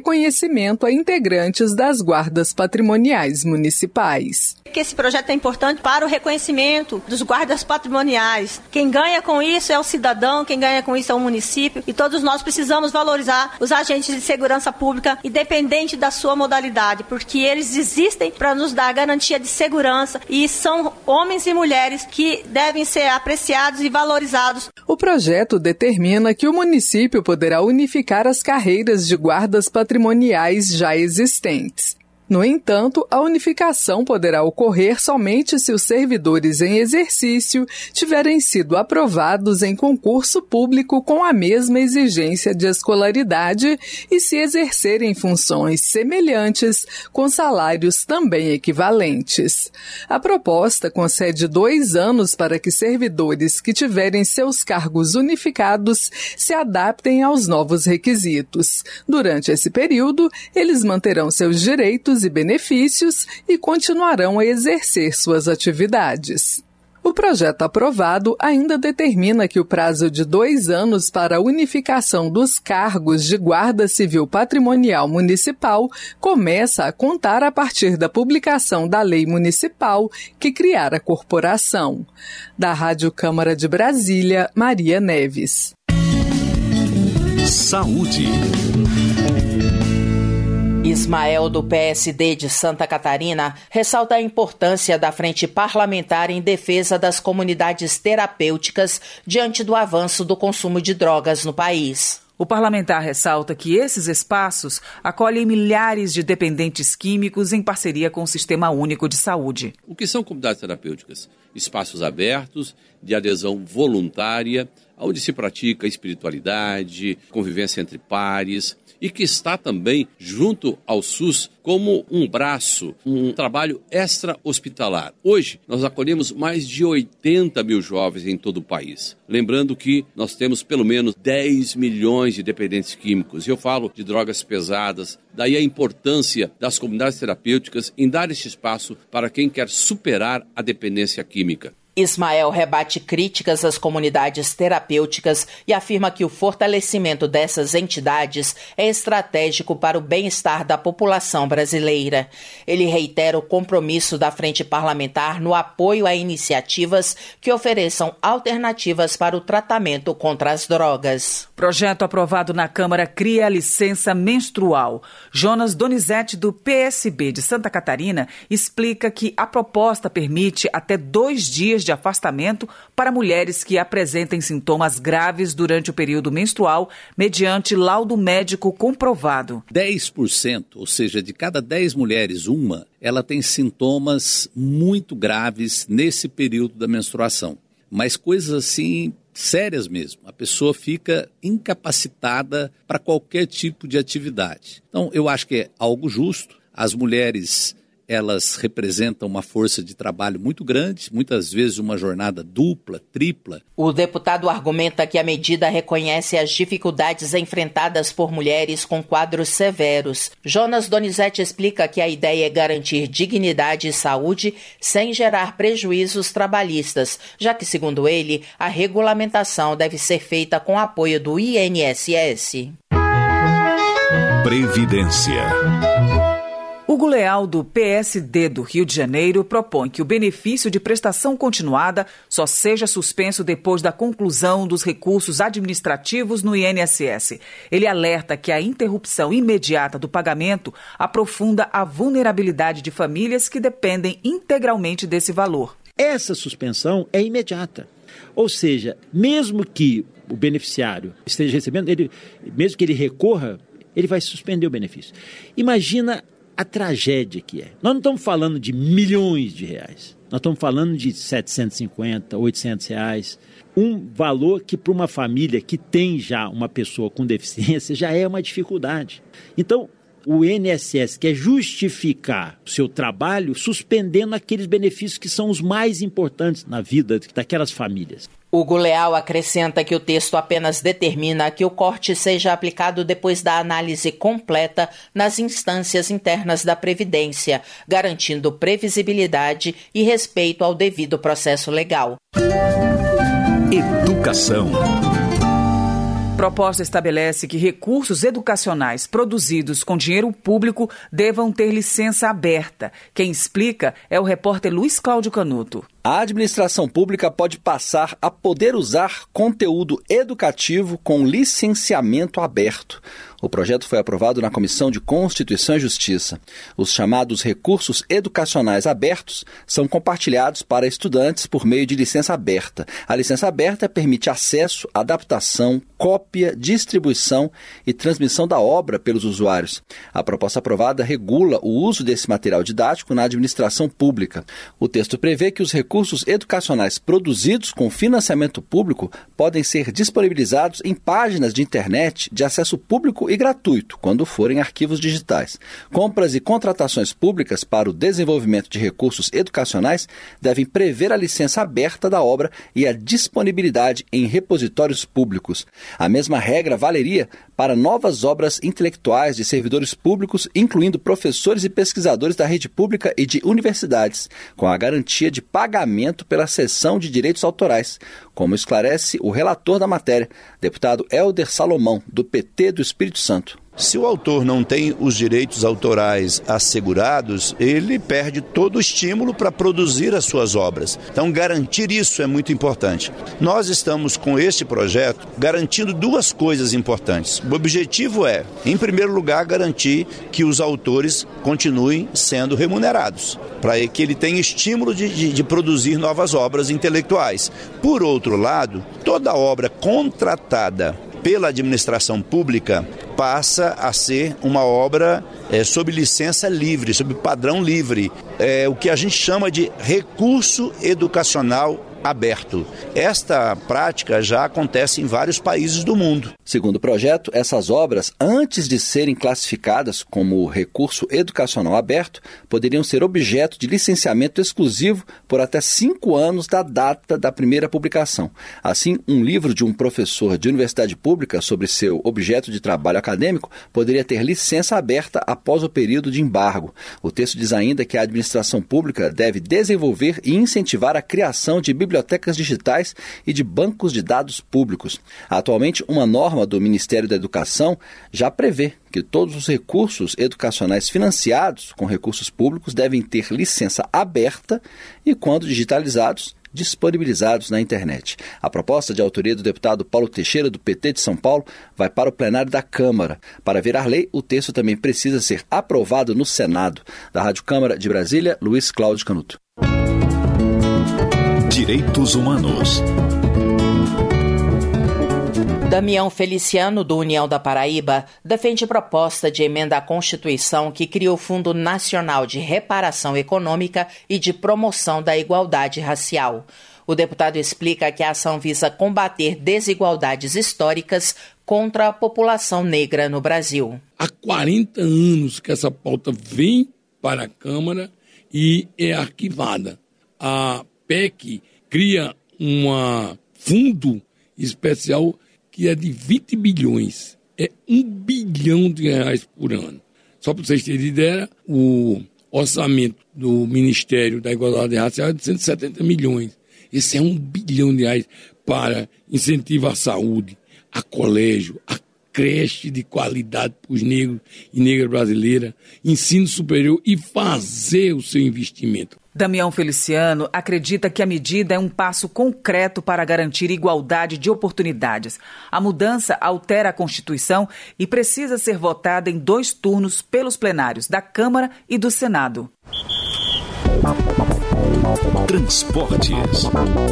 reconhecimento a integrantes das guardas patrimoniais municipais. Esse projeto é importante para o reconhecimento dos guardas patrimoniais. Quem ganha com isso é o cidadão, quem ganha com isso é o município, e todos nós precisamos valorizar os agentes de segurança pública, independente da sua modalidade, porque eles existem para nos dar garantia de segurança e são homens e mulheres que devem ser apreciados e valorizados. O projeto determina que o município poderá unificar as carreiras de guardas patrimoniais já existentes. No entanto, a unificação poderá ocorrer somente se os servidores em exercício tiverem sido aprovados em concurso público com a mesma exigência de escolaridade e se exercerem funções semelhantes com salários também equivalentes. A proposta concede 2 anos para que servidores que tiverem seus cargos unificados se adaptem aos novos requisitos. Durante esse período, eles manterão seus direitos e benefícios e continuarão a exercer suas atividades. O projeto aprovado ainda determina que o prazo de 2 anos para a unificação dos cargos de Guarda Civil Patrimonial Municipal começa a contar a partir da publicação da lei municipal que criar a corporação. Da Rádio Câmara de Brasília, Maria Neves. Saúde. Ismael, do PSD de Santa Catarina, ressalta a importância da frente parlamentar em defesa das comunidades terapêuticas diante do avanço do consumo de drogas no país. O parlamentar ressalta que esses espaços acolhem milhares de dependentes químicos em parceria com o Sistema Único de Saúde. O que são comunidades terapêuticas? Espaços abertos, de adesão voluntária, onde se pratica espiritualidade, convivência entre pares, e que está também junto ao SUS como um braço, um trabalho extra-hospitalar. Hoje, nós acolhemos mais de 80 mil jovens em todo o país. Lembrando que nós temos pelo menos 10 milhões de dependentes químicos. E eu falo de drogas pesadas, daí a importância das comunidades terapêuticas em dar este espaço para quem quer superar a dependência química. Ismael rebate críticas às comunidades terapêuticas e afirma que o fortalecimento dessas entidades é estratégico para o bem-estar da população brasileira. Ele reitera o compromisso da Frente Parlamentar no apoio a iniciativas que ofereçam alternativas para o tratamento contra as drogas. Projeto aprovado na Câmara cria a licença menstrual. Jonas Donizete, do PSB de Santa Catarina, explica que a proposta permite até 2 dias de afastamento para mulheres que apresentem sintomas graves durante o período menstrual, mediante laudo médico comprovado. 10%, ou seja, de cada 10 mulheres, ela tem sintomas muito graves nesse período da menstruação. Mas coisas assim sérias mesmo. A pessoa fica incapacitada para qualquer tipo de atividade. Então, eu acho que é algo justo. As mulheres, elas representam uma força de trabalho muito grande, muitas vezes uma jornada dupla, tripla. O deputado argumenta que a medida reconhece as dificuldades enfrentadas por mulheres com quadros severos. Jonas Donizete explica que a ideia é garantir dignidade e saúde sem gerar prejuízos trabalhistas, já que, segundo ele, a regulamentação deve ser feita com apoio do INSS. Previdência. Hugo Leal, do PSD do Rio de Janeiro, propõe que o benefício de prestação continuada só seja suspenso depois da conclusão dos recursos administrativos no INSS. Ele alerta que a interrupção imediata do pagamento aprofunda a vulnerabilidade de famílias que dependem integralmente desse valor. Essa suspensão é imediata. Ou seja, mesmo que o beneficiário esteja recebendo, mesmo que ele recorra, ele vai suspender o benefício. Imagina a tragédia que é. Nós não estamos falando de milhões de reais. Nós estamos falando de 750, 800 reais. Um valor que para uma família que tem já uma pessoa com deficiência já é uma dificuldade. Então, o INSS quer justificar o seu trabalho suspendendo aqueles benefícios que são os mais importantes na vida daquelas famílias. Hugo Leal acrescenta que o texto apenas determina que o corte seja aplicado depois da análise completa nas instâncias internas da Previdência, garantindo previsibilidade e respeito ao devido processo legal. Educação. Proposta estabelece que recursos educacionais produzidos com dinheiro público devam ter licença aberta. Quem explica é o repórter Luiz Cláudio Canuto. A administração pública pode passar a poder usar conteúdo educativo com licenciamento aberto. O projeto foi aprovado na Comissão de Constituição e Justiça. Os chamados recursos educacionais abertos são compartilhados para estudantes por meio de licença aberta. A licença aberta permite acesso, adaptação, cópia, distribuição e transmissão da obra pelos usuários. A proposta aprovada regula o uso desse material didático na administração pública. O texto prevê que os recursos educacionais produzidos com financiamento público podem ser disponibilizados em páginas de internet de acesso público e gratuito, quando forem arquivos digitais. Compras e contratações públicas para o desenvolvimento de recursos educacionais devem prever a licença aberta da obra e a disponibilidade em repositórios públicos. A mesma regra valeria para novas obras intelectuais de servidores públicos, incluindo professores e pesquisadores da rede pública e de universidades, com a garantia de pagamento pela cessão de direitos autorais, como esclarece o relator da matéria, deputado Hélder Salomão, do PT do Espírito Santo. Se o autor não tem os direitos autorais assegurados, ele perde todo o estímulo para produzir as suas obras. Então, garantir isso é muito importante. Nós estamos, com este projeto, garantindo duas coisas importantes. O objetivo é, em primeiro lugar, garantir que os autores continuem sendo remunerados, para que ele tenha estímulo de produzir novas obras intelectuais. Por outro lado, toda obra contratada pela administração pública passa a ser uma obra sob licença livre, sob padrão livre, o que a gente chama de recurso educacional aberto. Esta prática já acontece em vários países do mundo. Segundo o projeto, essas obras, antes de serem classificadas como recurso educacional aberto, poderiam ser objeto de licenciamento exclusivo por até 5 anos da data da primeira publicação. Assim, um livro de um professor de universidade pública sobre seu objeto de trabalho acadêmico poderia ter licença aberta após o período de embargo. O texto diz ainda que a administração pública deve desenvolver e incentivar a criação de bibliotecas digitais e de bancos de dados públicos. Atualmente, uma norma do Ministério da Educação já prevê que todos os recursos educacionais financiados com recursos públicos devem ter licença aberta e, quando digitalizados, disponibilizados na internet. A proposta de autoria do deputado Paulo Teixeira, do PT de São Paulo, vai para o plenário da Câmara. Para virar lei, o texto também precisa ser aprovado no Senado. Da Rádio Câmara de Brasília, Luiz Cláudio Canuto. Direitos Humanos. Damião Feliciano, do União da Paraíba, defende proposta de emenda à Constituição que cria o Fundo Nacional de Reparação Econômica e de Promoção da Igualdade Racial. O deputado explica que a ação visa combater desigualdades históricas contra a população negra no Brasil. Há 40 anos que essa pauta vem para a Câmara e é arquivada. A PEC cria um fundo especial que é de 20 bilhões. É R$1 bilhão por ano. Só para vocês terem ideia, o orçamento do Ministério da Igualdade Racial é de 170 milhões. Esse é R$1 bilhão para incentivo à saúde, a colégio, a creche de qualidade para os negros e negras brasileiras, ensino superior e fazer o seu investimento. Damião Feliciano acredita que a medida é um passo concreto para garantir igualdade de oportunidades. A mudança altera a Constituição e precisa ser votada em 2 turnos pelos plenários da Câmara e do Senado. Transportes.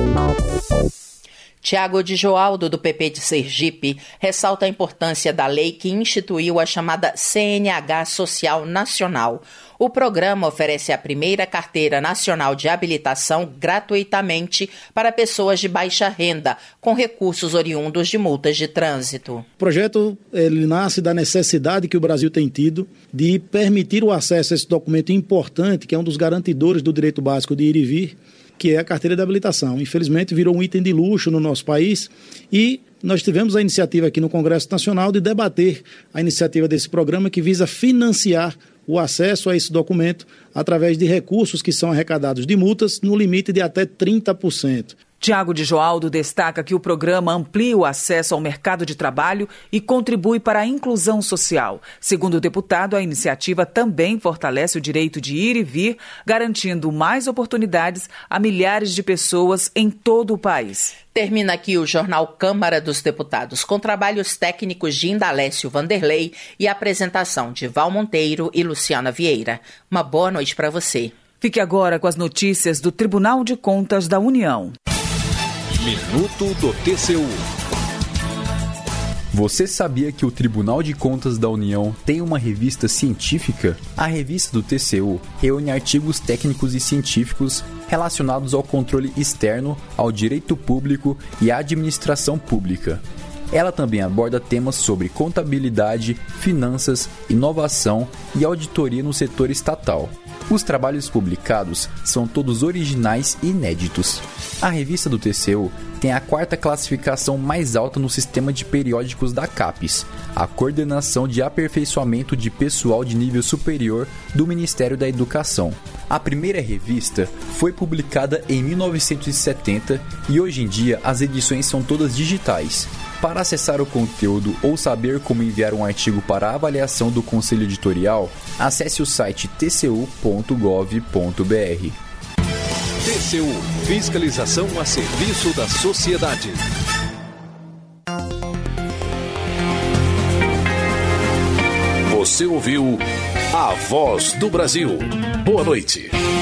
Tiago de Joaldo, do PP de Sergipe, ressalta a importância da lei que instituiu a chamada CNH Social Nacional. O programa oferece a primeira carteira nacional de habilitação gratuitamente para pessoas de baixa renda, com recursos oriundos de multas de trânsito. O projeto ele nasce da necessidade que o Brasil tem tido de permitir o acesso a esse documento importante, que é um dos garantidores do direito básico de ir e vir, que é a carteira de habilitação. Infelizmente, virou um item de luxo no nosso país e nós tivemos a iniciativa aqui no Congresso Nacional de debater a iniciativa desse programa que visa financiar o acesso a esse documento através de recursos que são arrecadados de multas no limite de até 30%. Tiago de Joaldo destaca que o programa amplia o acesso ao mercado de trabalho e contribui para a inclusão social. Segundo o deputado, a iniciativa também fortalece o direito de ir e vir, garantindo mais oportunidades a milhares de pessoas em todo o país. Termina aqui o Jornal Câmara dos Deputados, com trabalhos técnicos de Indalécio Vanderlei e a apresentação de Val Monteiro e Luciana Vieira. Uma boa noite para você. Fique agora com as notícias do Tribunal de Contas da União. Minuto do TCU. Você sabia que o Tribunal de Contas da União tem uma revista científica? A revista do TCU reúne artigos técnicos e científicos relacionados ao controle externo, ao direito público e à administração pública. Ela também aborda temas sobre contabilidade, finanças, inovação e auditoria no setor estatal. Os trabalhos publicados são todos originais e inéditos. A revista do TCU tem a 4ª classificação mais alta no sistema de periódicos da CAPES, a Coordenação de Aperfeiçoamento de Pessoal de Nível Superior do Ministério da Educação. A primeira revista foi publicada em 1970 e hoje em dia as edições são todas digitais. Para acessar o conteúdo ou saber como enviar um artigo para a avaliação do Conselho Editorial, acesse o site tcu.gov.br. TCU – Fiscalização a serviço da sociedade. Você ouviu A Voz do Brasil. Boa noite.